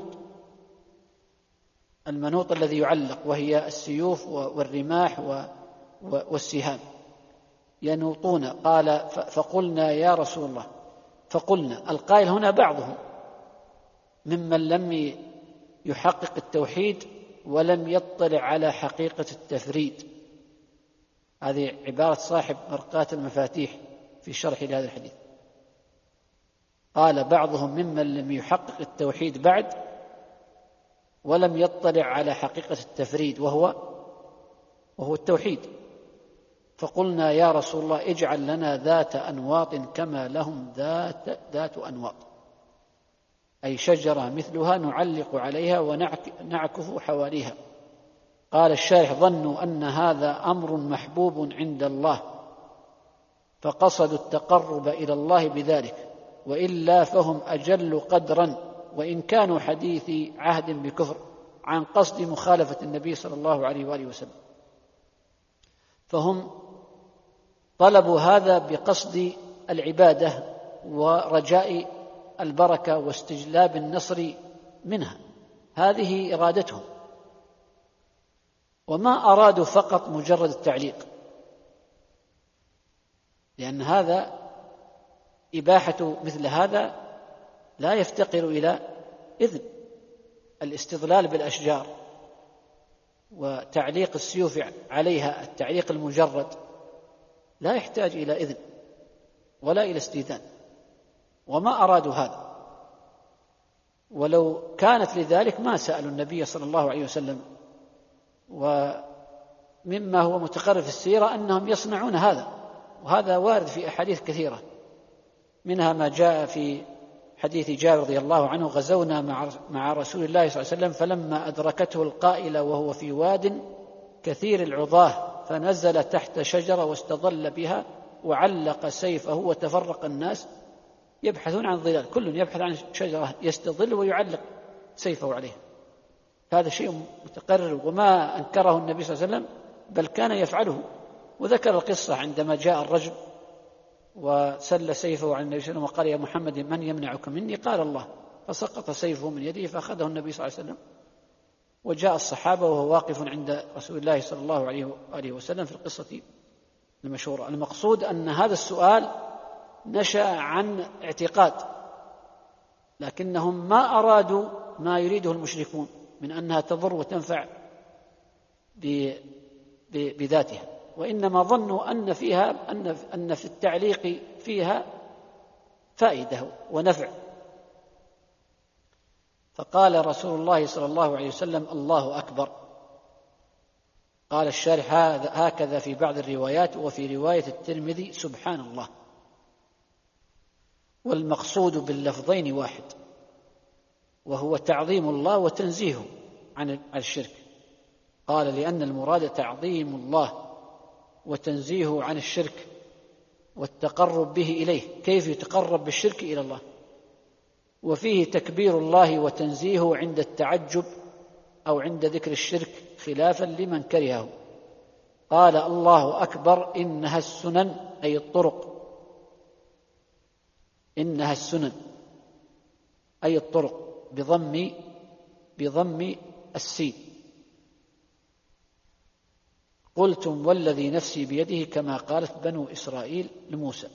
المنوط الذي يعلق، وهي السيوف والرماح والسهام. ينوطون. قال فقلنا يا رسول الله، فقلنا القائل هنا بعضهم ممن لم يحقق التوحيد ولم يطلع على حقيقة التفريد. هذه عبارة صاحب مرقاة المفاتيح في شرح لهذا الحديث. قال بعضهم ممن لم يحقق التوحيد بعد ولم يطلع على حقيقة التفريد وهو التوحيد. فقلنا يا رسول الله اجعل لنا ذات أنواط كما لهم ذات أنواط، أي شجرة مثلها نعلق عليها ونعكف حواليها. قال الشارح ظنوا أن هذا أمر محبوب عند الله فقصدوا التقرب إلى الله بذلك، وإلا فهم أجل قدرا وإن كانوا حديثي عهد بكفر عن قصد مخالفة النبي صلى الله عليه وآله وسلم. فهم طلبوا هذا بقصد العبادة ورجاء البركة واستجلاب النصر منها، هذه إرادتهم، وما أرادوا فقط مجرد التعليق، لأن هذا إباحة مثل هذا لا يفتقر إلى إذن. الاستظلال بالأشجار وتعليق السيوف عليها، التعليق المجرد لا يحتاج إلى إذن ولا إلى استئذان، وما أرادوا هذا. ولو كانت لذلك ما سألوا النبي صلى الله عليه وسلم. ومما هو متقرر في السيرة أنهم يصنعون هذا، وهذا وارد في أحاديث كثيرة، منها ما جاء في حديث جابر رضي الله عنه: غزونا مع رسول الله صلى الله عليه وسلم فلما أدركته القائلة وهو في واد كثير العضاه فنزل تحت شجرة واستظل بها وعلق سيفه وتفرق الناس يبحثون عن ظلال، كل يبحث عن شجرة يستظل ويعلق سيفه عليها. هذا شيء متقرر وما أنكره النبي صلى الله عليه وسلم، بل كان يفعله. وذكر القصة عندما جاء الرجل وسل سيفه عن النبي صلى الله عليه وسلم وقال: يا محمد من يمنعك مني؟ قال: الله. فسقط سيفه من يده فأخذه النبي صلى الله عليه وسلم، وجاء الصحابة وهو واقف عند رسول الله صلى الله عليه وآله وسلم في القصة المشهورة. المقصود أن هذا السؤال نشأ عن اعتقاد، لكنهم ما أرادوا ما يريده المشركون من أنها تضر وتنفع بذاتها، وإنما ظنوا أن في التعليق فيها فائدة ونفع. فقال رسول الله صلى الله عليه وسلم: الله أكبر. قال الشارح: هكذا في بعض الروايات، وفي رواية الترمذي: سبحان الله. والمقصود باللفظين واحد، وهو تعظيم الله وتنزيهه عن الشرك. قال: لأن المراد تعظيم الله وتنزيهه عن الشرك والتقرب به إليه. كيف يتقرب بالشرك إلى الله؟ وفيه تكبير الله وتنزيهه عند التعجب أو عند ذكر الشرك خلافا لمن كرهه. قال الله أكبر إنها السنن أي الطرق، إنها السنن أي الطرق بضم السين. قلتم والذي نفسي بيده كما قالت بنو إسرائيل لموسى.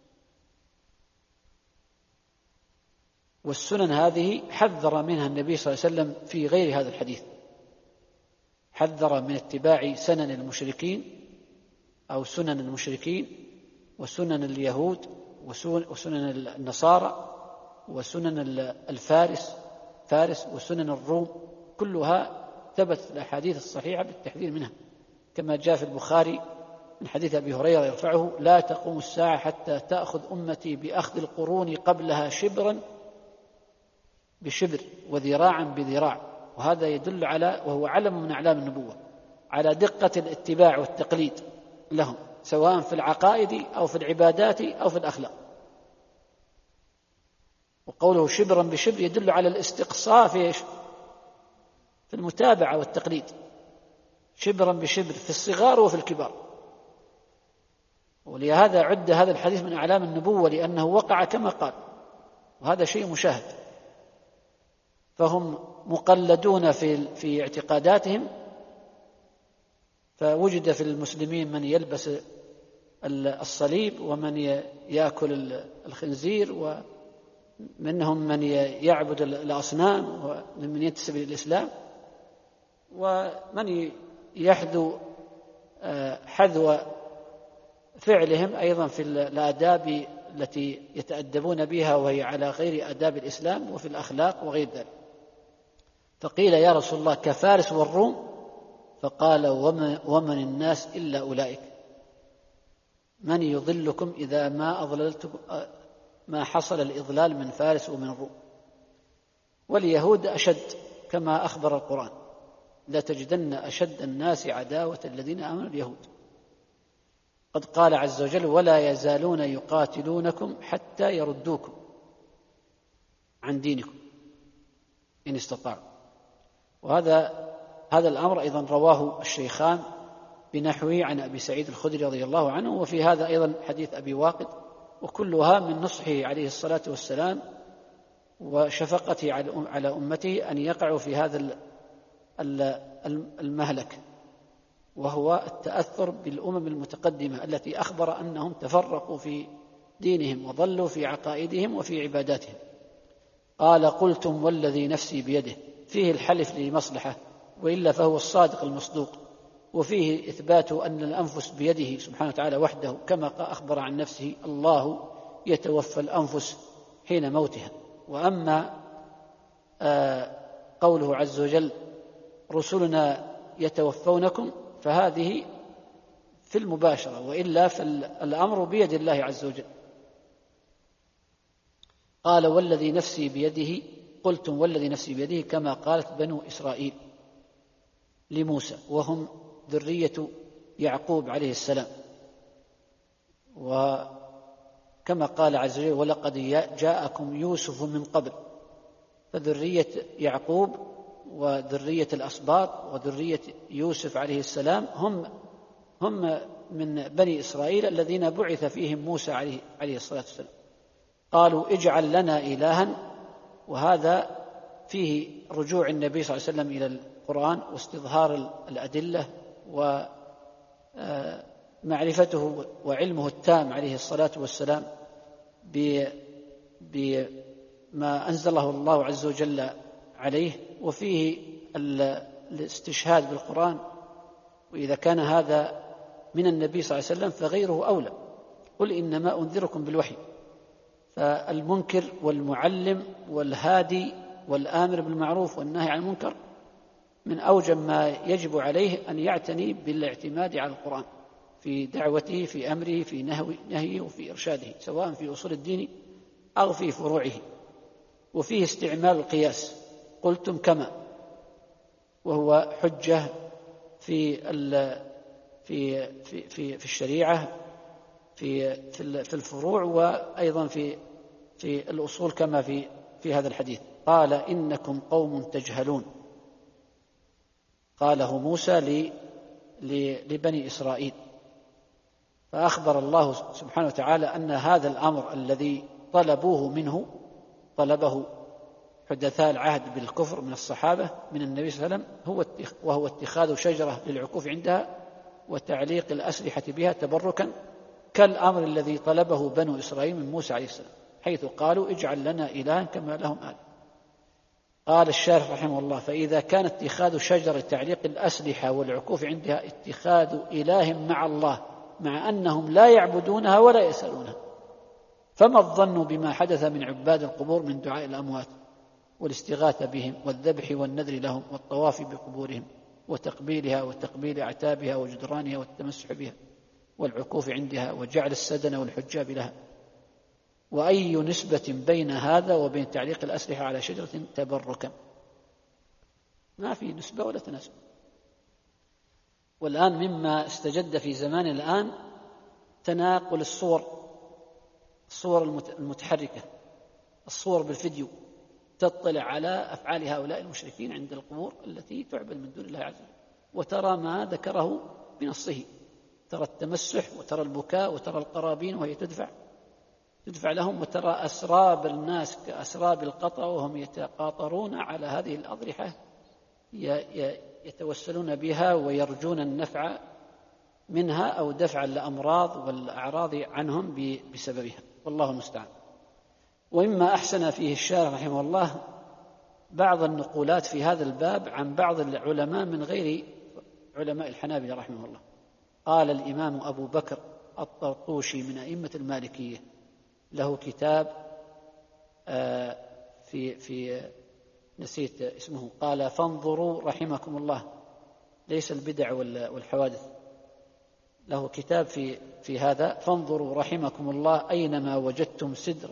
والسنن هذه حذر منها النبي صلى الله عليه وسلم في غير هذا الحديث، حذر من اتباع سنن المشركين أو سنن المشركين وسنن اليهود وسنن النصارى وسنن فارس وسنن الروم، كلها ثبت الأحاديث الصحيحة بالتحذير منها، كما جاء في البخاري من حديث أبي هريرة يرفعه: لا تقوم الساعة حتى تأخذ أمتي بأخذ القرون قبلها شبرا بشبر وذراعا بذراع. وهذا يدل على، وهو علم من أعلام النبوة، على دقة الاتباع والتقليد لهم، سواء في العقائد أو في العبادات أو في الأخلاق. وقوله شبرا بشبر يدل على الاستقصاء في المتابعة والتقليد، شبرا بشبر في الصغار وفي الكبار. ولهذا عد هذا الحديث من أعلام النبوة، لأنه وقع كما قال، وهذا شيء مشاهد. فهم مقلدون في اعتقاداتهم، فوجد في المسلمين من يلبس الصليب ومن يأكل الخنزير، ومنهم من يعبد الأصنام ومن ينتسب إلى الإسلام، ومن يحذو حذو فعلهم أيضا في الآداب التي يتأدبون بها وهي على غير آداب الإسلام وفي الأخلاق وغير ذلك. فقيل يا رسول الله كفارس والروم؟ فقال ومن الناس إلا أولئك، من يضلكم إذا ما أضللتكم، ما حصل الإضلال من فارس ومن الروم. واليهود أشد كما أخبر القرآن: لا تجدن أشد الناس عداوة الذين آمنوا اليهود. قد قال عز وجل: ولا يزالون يقاتلونكم حتى يردوكم عن دينكم إن استطاعوا. وهذا الأمر أيضا رواه الشيخان بنحوه عن أبي سعيد الخدري رضي الله عنه، وفي هذا أيضا حديث أبي واقد، وكلها من نصحه عليه الصلاة والسلام وشفقته على أمته أن يقعوا في هذا المهلك، وهو التأثر بالأمم المتقدمة التي أخبر أنهم تفرقوا في دينهم وضلوا في عقائدهم وفي عباداتهم. قال: قلتم والذي نفسي بيده، فيه الحلف لمصلحة، وإلا فهو الصادق المصدوق، وفيه إثبات أن الأنفس بيده سبحانه وتعالى وحده، كما أخبر عن نفسه: الله يتوفى الأنفس حين موتها. وأما قوله عز وجل: رسلنا يتوفونكم، فهذه في المباشرة، وإلا فالأمر بيد الله عز وجل. قال: والذي نفسي بيده، قلتم والذي نفسي بيده كما قالت بنو إسرائيل لموسى، وهم ذرية يعقوب عليه السلام. وكما قال عز وجل: ولقد جاءكم يوسف من قبل. فذرية يعقوب وذرية الأسباط وذرية يوسف عليه السلام هم من بني إسرائيل الذين بعث فيهم موسى عليه الصلاة والسلام. قالوا: اجعل لنا إلها. وهذا فيه رجوع النبي صلى الله عليه وسلم إلى القرآن واستظهار الأدلة ومعرفته وعلمه التام عليه الصلاة والسلام بما أنزله الله عز وجل عليه، وفيه الاستشهاد بالقرآن. وإذا كان هذا من النبي صلى الله عليه وسلم فغيره أولى. قل إنما أنذركم بالوحي. فالمنكر والمعلم والهادي والآمر بالمعروف والنهي عن المنكر من أوجب ما يجب عليه أن يعتني بالاعتماد على القرآن في دعوته، في أمره، في نهيه، وفي إرشاده، سواء في أصول الدين أو في فروعه. وفيه استعمال القياس: قلتم كما، وهو حجة في الشريعة في الفروع، وأيضا في الأصول، كما في في هذا الحديث. قال إنكم قوم تجهلون، قاله موسى لبني إسرائيل. فأخبر الله سبحانه وتعالى أن هذا الأمر الذي طلبوه منه، طلبه حدثاء العهد بالكفر من الصحابة من النبي صلى الله عليه وسلم، وهو اتخاذ شجرة للعكوف عندها وتعليق الأسلحة بها تبركا، كالأمر الذي طلبه بنو إسرائيل من موسى عليه السلام، حيث قالوا اجعل لنا إلها كما لهم آله. قال الشارح رحمه الله: فإذا كان اتخاذ شجرة تعليق الأسلحة والعكوف عندها اتخاذ إله مع الله، مع أنهم لا يعبدونها ولا يسألونها، فما الظن بما حدث من عباد القبور من دعاء الأموات والاستغاثة بهم والذبح والنذر لهم والطواف بقبورهم وتقبيلها وتقبيل أعتابها وجدرانها والتمسح بها والعكوف عندها وجعل السدن والحجاب لها؟ وأي نسبة بين هذا وبين تعليق الأسلحة على شجرة تبركا؟ ما في نسبة ولا تناسب. والآن مما استجد في زمان الآن تناقل الصور المتحركة، الصور بالفيديو، تطلع على أفعال هؤلاء المشركين عند القبور التي تعبد من دون الله عز وجل، وترى ما ذكره بنصه، ترى التمسح وترى البكاء وترى القرابين وهي تدفع لهم، وترى أسراب الناس كأسراب القطع وهم يتقاطرون على هذه الأضرحة يتوسلون بها ويرجون النفع منها أو دفع الأمراض والأعراض عنهم بسببها، والله المستعان. ومما أحسن فيه الشارح رحمه الله بعض النقولات في هذا الباب عن بعض العلماء من غير علماء الحنابلة رحمه الله. قال الإمام أبو بكر الطرطوشي من أئمة المالكية، له كتاب في نسيت اسمه، قال: فانظروا رحمكم الله، ليس البدع والحوادث، له كتاب في هذا: فانظروا رحمكم الله أينما وجدتم سدرا،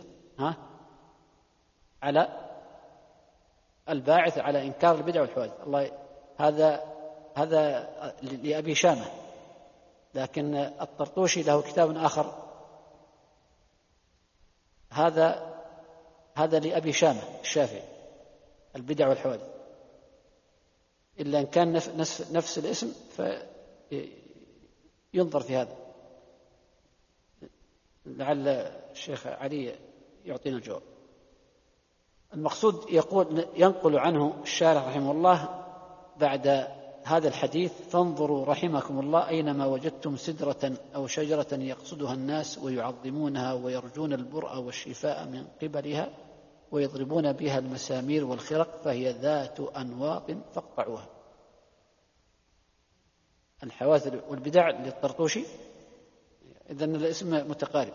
على الباعث على إنكار البدع والحوادث. الله، هذا لأبي شامة، لكن الطرطوشي له كتاب آخر، هذا لأبي شامة الشافعي، البدع والحوادث، إلا إن كان نفس الاسم فينظر في هذا، لعل الشيخ علي يعطينا الجواب. المقصود ينقل عنه الشارح رحمه الله بعد هذا الحديث: فانظروا رحمكم الله أينما وجدتم سدرة أو شجرة يقصدها الناس ويعظمونها ويرجون البرء والشفاء من قبلها ويضربون بها المسامير والخرق فهي ذات أنواط فاقطعوها. الحوادث والبدع للطرطوشي، إذن الاسم متقارب.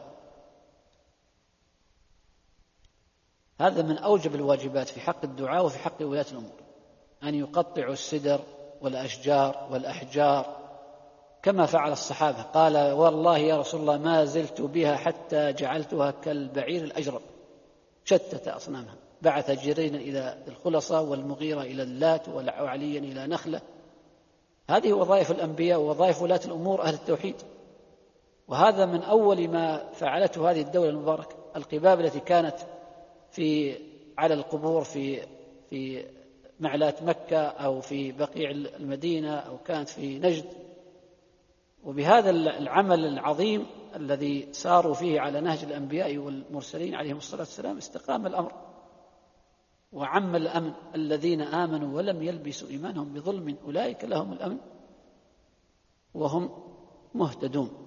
هذا من أوجب الواجبات في حق الدعاء وفي حق ولاة الأمور، أن يقطعوا السدر والأشجار والأحجار كما فعل الصحابة. قال: والله يا رسول الله ما زلت بها حتى جعلتها كالبعير الأجرب، شتت أصنامها. بعث جرينا إلى الخلصة والمغيرة إلى اللات وعليا إلى نخلة. هذه وظائف الأنبياء ووظائف ولاة الأمور أهل التوحيد. وهذا من أول ما فعلته هذه الدولة المباركة. القباب التي كانت على القبور في معلاة مكة أو في بقيع المدينة أو كانت في نجد، وبهذا العمل العظيم الذي ساروا فيه على نهج الأنبياء والمرسلين عليهم الصلاة والسلام استقام الأمر وعم الأمن. الذين آمنوا ولم يلبسوا إيمانهم بظلم أولئك لهم الأمن وهم مهتدون.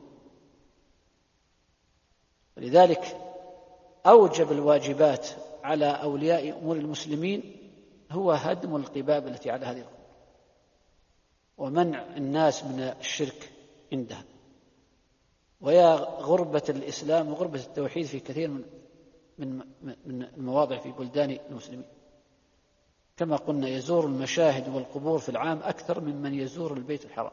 ولذلك أوجب الواجبات على أولياء أمور المسلمين هو هدم القباب التي على هذه القبور ومنع الناس من الشرك عندها. ويا غربة الإسلام وغربة التوحيد في كثير من المواضع في بلدان المسلمين. كما قلنا يزور المشاهد والقبور في العام أكثر ممن يزور البيت الحرام.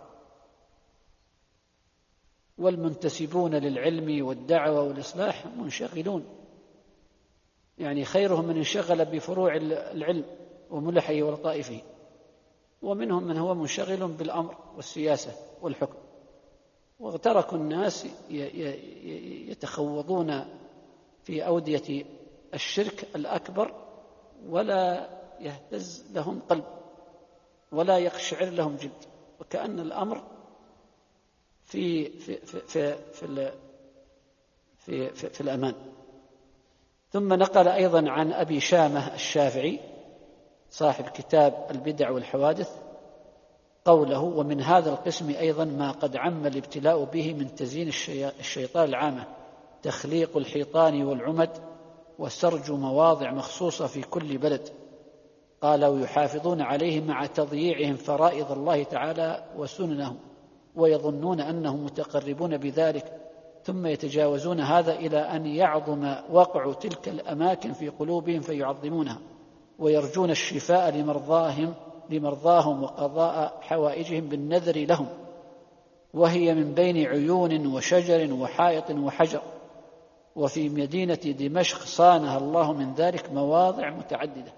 والمنتسبون للعلم والدعوة والإصلاح منشغلون، يعني خيرهم من انشغل بفروع العلم وملحه ولطائفه، ومنهم من هو منشغل بالأمر والسياسة والحكم. وتركوا الناس يتخوضون في أودية الشرك الأكبر ولا يهتز لهم قلب ولا يقشعر لهم جلد، وكأن الأمر في في في في في, في, في, في الأمان. ثم نقل أيضا عن أبي شامة الشافعي صاحب كتاب البدع والحوادث قوله: ومن هذا القسم أيضا ما قد عم الابتلاء به من تزيين الشيطان العامة، تخليق الحيطان والعمد وسرج مواضع مخصوصة في كل بلد، قال: ويحافظون عليه مع تضييعهم فرائض الله تعالى وسننه، ويظنون أنهم متقربون بذلك، ثم يتجاوزون هذا إلى أن يعظم وقع تلك الأماكن في قلوبهم فيعظمونها، ويرجون الشفاء لمرضاهم وقضاء حوائجهم بالنذر لهم، وهي من بين عيون وشجر وحائط وحجر. وفي مدينة دمشق صانها الله من ذلك مواضع متعددة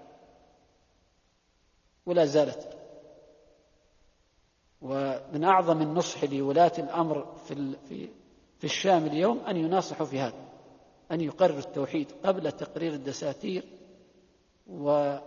ولا زالت. ومن أعظم النصح لولاة الأمر في الشام اليوم أن يناصحوا في هذا، أن يقرروا التوحيد قبل تقرير الدساتير ومسائل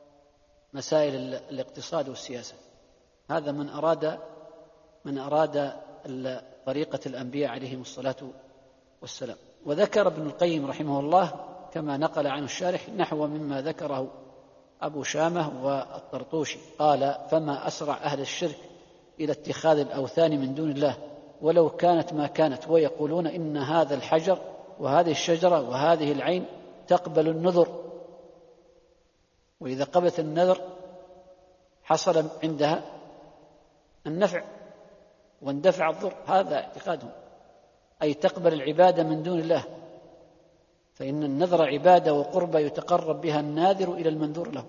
الاقتصاد والسياسة. هذا من أراد طريقة الأنبياء عليهم الصلاة والسلام. وذكر ابن القيم رحمه الله كما نقل عنه الشارح نحو مما ذكره أبو شامة والطرطوشي، قال: فما أسرع أهل الشرك إلى اتخاذ الأوثان من دون الله ولو كانت ما كانت، ويقولون إن هذا الحجر وهذه الشجرة وهذه العين تقبل النذر، وإذا قبلت النذر حصل عندها النفع واندفع الضر. هذا اعتقادهم، أي تقبل العبادة من دون الله، فإن النذر عبادة وقربة يتقرب بها الناذر إلى المنذور له.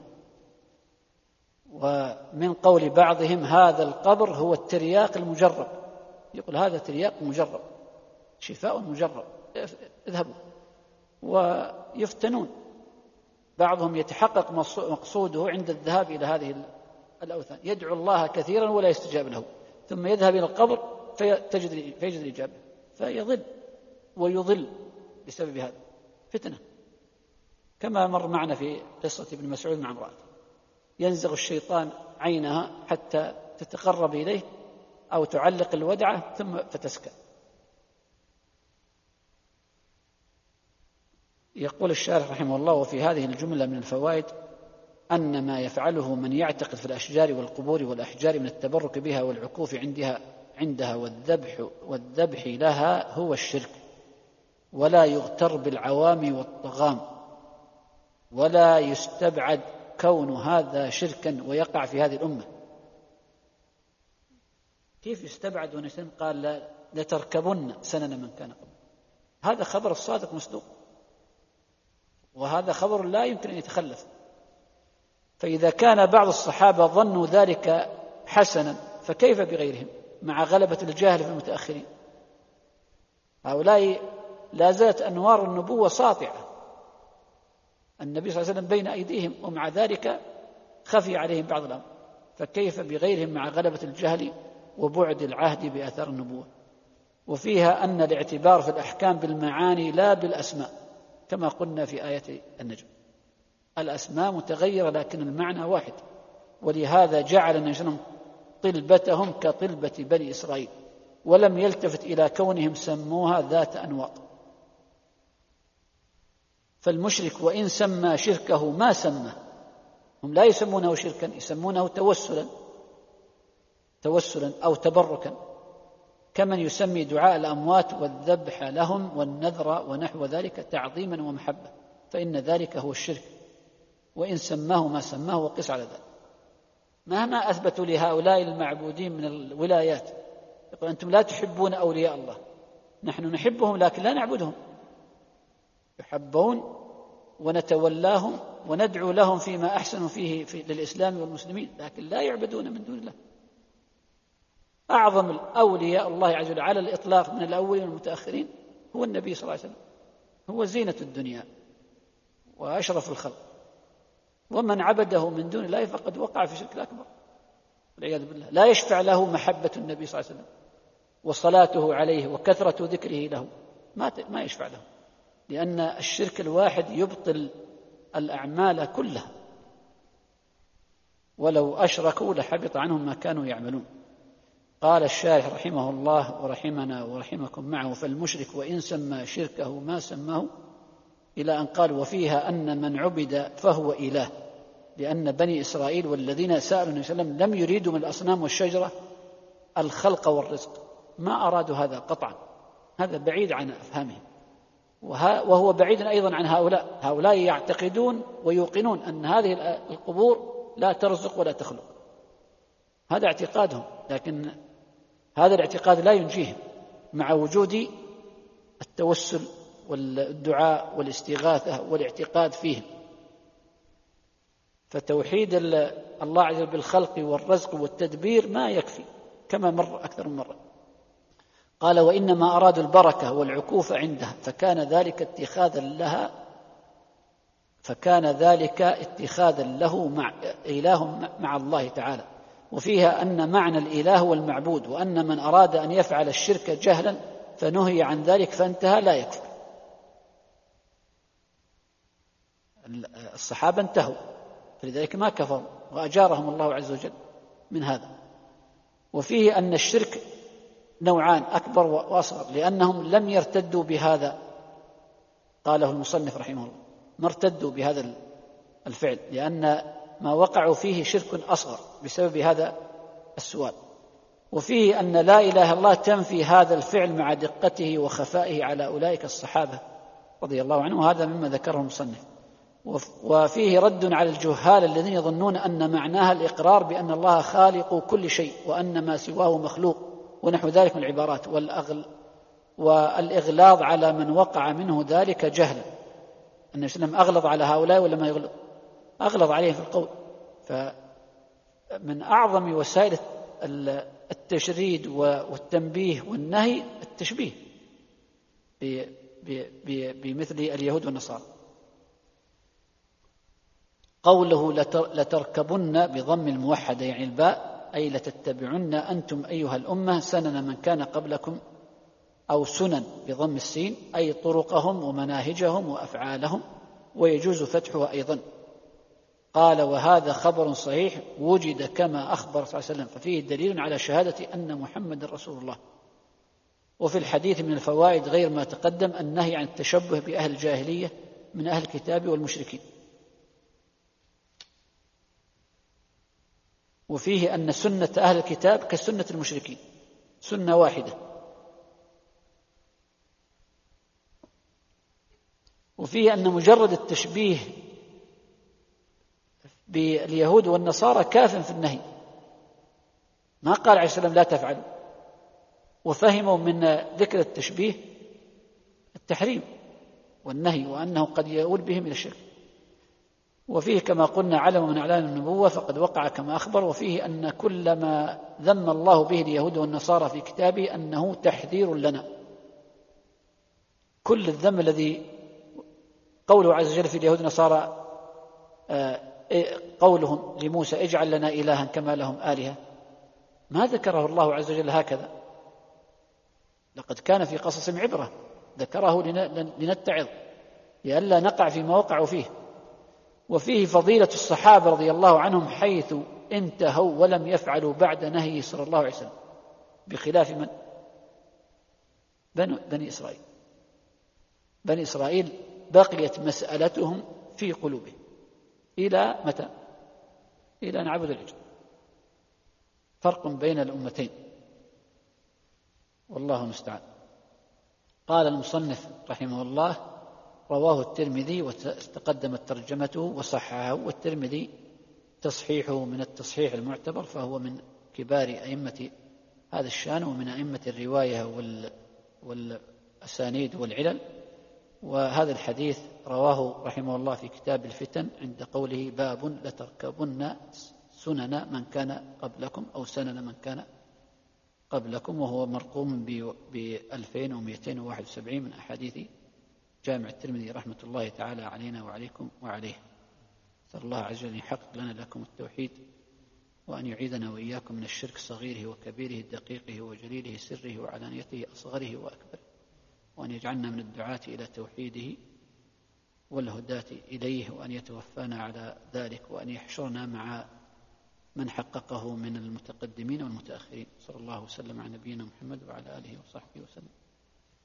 ومن قول بعضهم: هذا القبر هو الترياق المجرب، يقول هذا ترياق مجرب، شفاء مجرب، اذهبوا. ويفتنون، بعضهم يتحقق مقصوده عند الذهاب إلى هذه الأوثان، يدعو الله كثيرا ولا يستجاب له، ثم يذهب إلى القبر فيجد الإجابة، فيضل ويضل بسبب هذا، فتنة. كما مر معنا في قصة ابن مسعود مع امرأته، ينزغ الشيطان عينها حتى تتقرب إليه أو تعلق الودعة ثم فتسكن. يقول الشارح رحمه الله: وفي هذه الجملة من الفوائد أن ما يفعله من يعتقد في الأشجار والقبور والأحجار من التبرك بها والعكوف عندها والذبح لها هو الشرك، ولا يغتر بالعوام والطغام، ولا يستبعد كون هذا شركا ويقع في هذه الأمة. كيف يستبعد ونسلم؟ قال: لتركبن سنن من كان قبل. هذا خبر الصادق مصدوق، وهذا خبر لا يمكن أن يتخلف. فإذا كان بعض الصحابة ظنوا ذلك حسنا فكيف بغيرهم مع غلبة الجاهل في المتأخرين؟ هؤلاء لا زالت أنوار النبوة ساطعة، النبي صلى الله عليه وسلم بين أيديهم، ومع ذلك خفي عليهم بعض الأمر، فكيف بغيرهم مع غلبة الجهل وبعد العهد بآثار النبوة. وفيها أن الاعتبار في الأحكام بالمعاني لا بالأسماء، كما قلنا في آية النجم، الأسماء متغيرة لكن المعنى واحد. ولهذا جعل النبي صلى الله عليه وسلم طلبتهم كطلبة بني إسرائيل، ولم يلتفت إلى كونهم سموها ذات أنواط. فالمشرك وإن سمى شركه ما سمى، هم لا يسمونه شركا، يسمونه توسلا أو تبركا، كمن يسمي دعاء الأموات والذبح لهم والنذر ونحو ذلك تعظيما ومحبة، فإن ذلك هو الشرك، وإن سماه ما سماه. وقس على ذلك مهما أثبتوا لهؤلاء المعبودين من الولايات، يقول: أنتم لا تحبون أولياء الله، نحن نحبهم لكن لا نعبدهم، يحبون ونتولاهم وندعو لهم فيما أحسنوا فيه للإسلام والمسلمين، لكن لا يعبدون من دون الله. أعظم الأولياء الله عز وجل على الإطلاق من الأولين والمتأخرين هو النبي صلى الله عليه وسلم، هو زينة الدنيا وأشرف الخلق، ومن عبده من دون الله فقد وقع في الشرك الأكبر والعياذ بالله. لا يشفع له محبة النبي صلى الله عليه وسلم وصلاته عليه وكثرة ذكره له، ما يشفع له، لأن الشرك الواحد يبطل الأعمال كلها. ولو أشركوا لحبط عنهم ما كانوا يعملون. قال الشارح رحمه الله ورحمنا ورحمكم معه: فالمشرك وإن سمى شركه ما سماه، إلى أن قال: وفيها أن من عبد فهو إله، لأن بني إسرائيل والذين سألوا النبي صلى الله عليه وسلم لم يريدوا من الأصنام والشجرة الخلق والرزق، ما أرادوا هذا قطعا، هذا بعيد عن أفهامهم، وهو بعيد أيضا عن هؤلاء يعتقدون ويوقنون أن هذه القبور لا ترزق ولا تخلق، هذا اعتقادهم، لكن هذا الاعتقاد لا ينجيهم مع وجود التوسل والدعاء والاستغاثة والاعتقاد فيهم. فتوحيد الله عز وجل بالخلق والرزق والتدبير ما يكفي، كما مر أكثر من مرة. قال: وإنما أرادوا البركة والعكوف عندها، فكان ذلك اتخاذا له مع إله مع الله تعالى. وفيها أن معنى الإله هو المعبود، وأن من أراد أن يفعل الشرك جهلا فنهي عن ذلك فانتهى لا يكفر. الصحابة انتهوا، فلذلك ما كفروا وأجارهم الله عز وجل من هذا. وفيه أن الشرك نوعان: أكبر وأصغر، لأنهم لم يرتدوا بهذا، قاله المصنف رحمه الله، ما ارتدوا بهذا الفعل، لأن ما وقعوا فيه شرك أصغر بسبب هذا السؤال. وفيه أن لا إله إلا الله تنفي هذا الفعل مع دقته وخفائه على أولئك الصحابة رضي الله عنهم، وهذا مما ذكره المصنف. وفيه رد على الجهال الذين يظنون أن معناها الإقرار بأن الله خالق كل شيء وأن ما سواه مخلوق ونحو ذلك من العبارات، والإغلاظ على من وقع منه ذلك جهلا. النبي صلى الله عليه وسلم أغلظ على هؤلاء ولا ما يغلظ؟ أغلظ عليهم في القول. فمن أعظم وسائل التشريد والتنبيه والنهي التشبيه بمثل اليهود والنصارى. قوله لتركبن بضم الموحدة يعني الباء، أي لتتبعن أنتم أيها الأمة سنن من كان قبلكم، أو سنن بضم السين، أي طرقهم ومناهجهم وأفعالهم، ويجوز فتحها أيضا. قال: وهذا خبر صحيح وجد كما أخبر صلى الله عليه وسلم، ففيه دليل على شهادة أن محمد رسول الله. وفي الحديث من الفوائد غير ما تقدم النهي عن التشبه بأهل الجاهلية من أهل الكتاب والمشركين. وفيه أن سنة أهل الكتاب كسنة المشركين، سنة واحدة. وفيه أن مجرد التشبيه باليهود والنصارى كاف في النهي، ما قال عليه السلام لا تفعلوا، وفهموا من ذكر التشبيه التحريم والنهي، وأنه قد يؤول بهم إلى الشرك. وفيه كما قلنا علم من أعلام النبوة فقد وقع كما أخبر. وفيه أن كل ما ذم الله به اليهود والنصارى في كتابه أنه تحذير لنا، كل الذم الذي قوله عز وجل في اليهود والنصارى، قولهم لموسى اجعل لنا إلها كما لهم آلهة، ما ذكره الله عز وجل هكذا، لقد كان في قصصهم عبرة، ذكره لنتعظ لئلا نقع فيما وقعوا فيه. وفيه فضيلة الصحابة رضي الله عنهم حيث انتهوا ولم يفعلوا بعد نهيه صلى الله عليه وسلم، بخلاف من؟ بني إسرائيل. بني إسرائيل بقيت مسألتهم في قلوبهم إلى متى؟ إلى أن عبدوا العجل. فرق بين الأمتين، والله المستعان. قال المصنف رحمه الله: رواه الترمذي وتقدمت ترجمته وصححه، والترمذي تصحيحه من التصحيح المعتبر، فهو من كبار أئمة هذا الشأن ومن أئمة الرواية والأسانيد والعلل. وهذا الحديث رواه رحمه الله في كتاب الفتن عند قوله: باب لتركبن سنن من كان قبلكم أو سنن من كان قبلكم، وهو مرقوم ب 2271 من أحاديث جامع الترمذي رحمة الله تعالى علينا وعليكم وعليه. نسأل الله عز وجل أن يحقق لنا لكم التوحيد، وأن يعيذنا وإياكم من الشرك صغيره وكبيره، دقيقه وجليله، سره وعلانيته، أصغره وأكبره، وأن يجعلنا من الدعاة إلى توحيده والهداة إليه، وأن يتوفانا على ذلك، وأن يحشرنا مع من حققه من المتقدمين والمتأخرين. صلى الله وسلم على نبينا محمد وعلى آله وصحبه وسلم.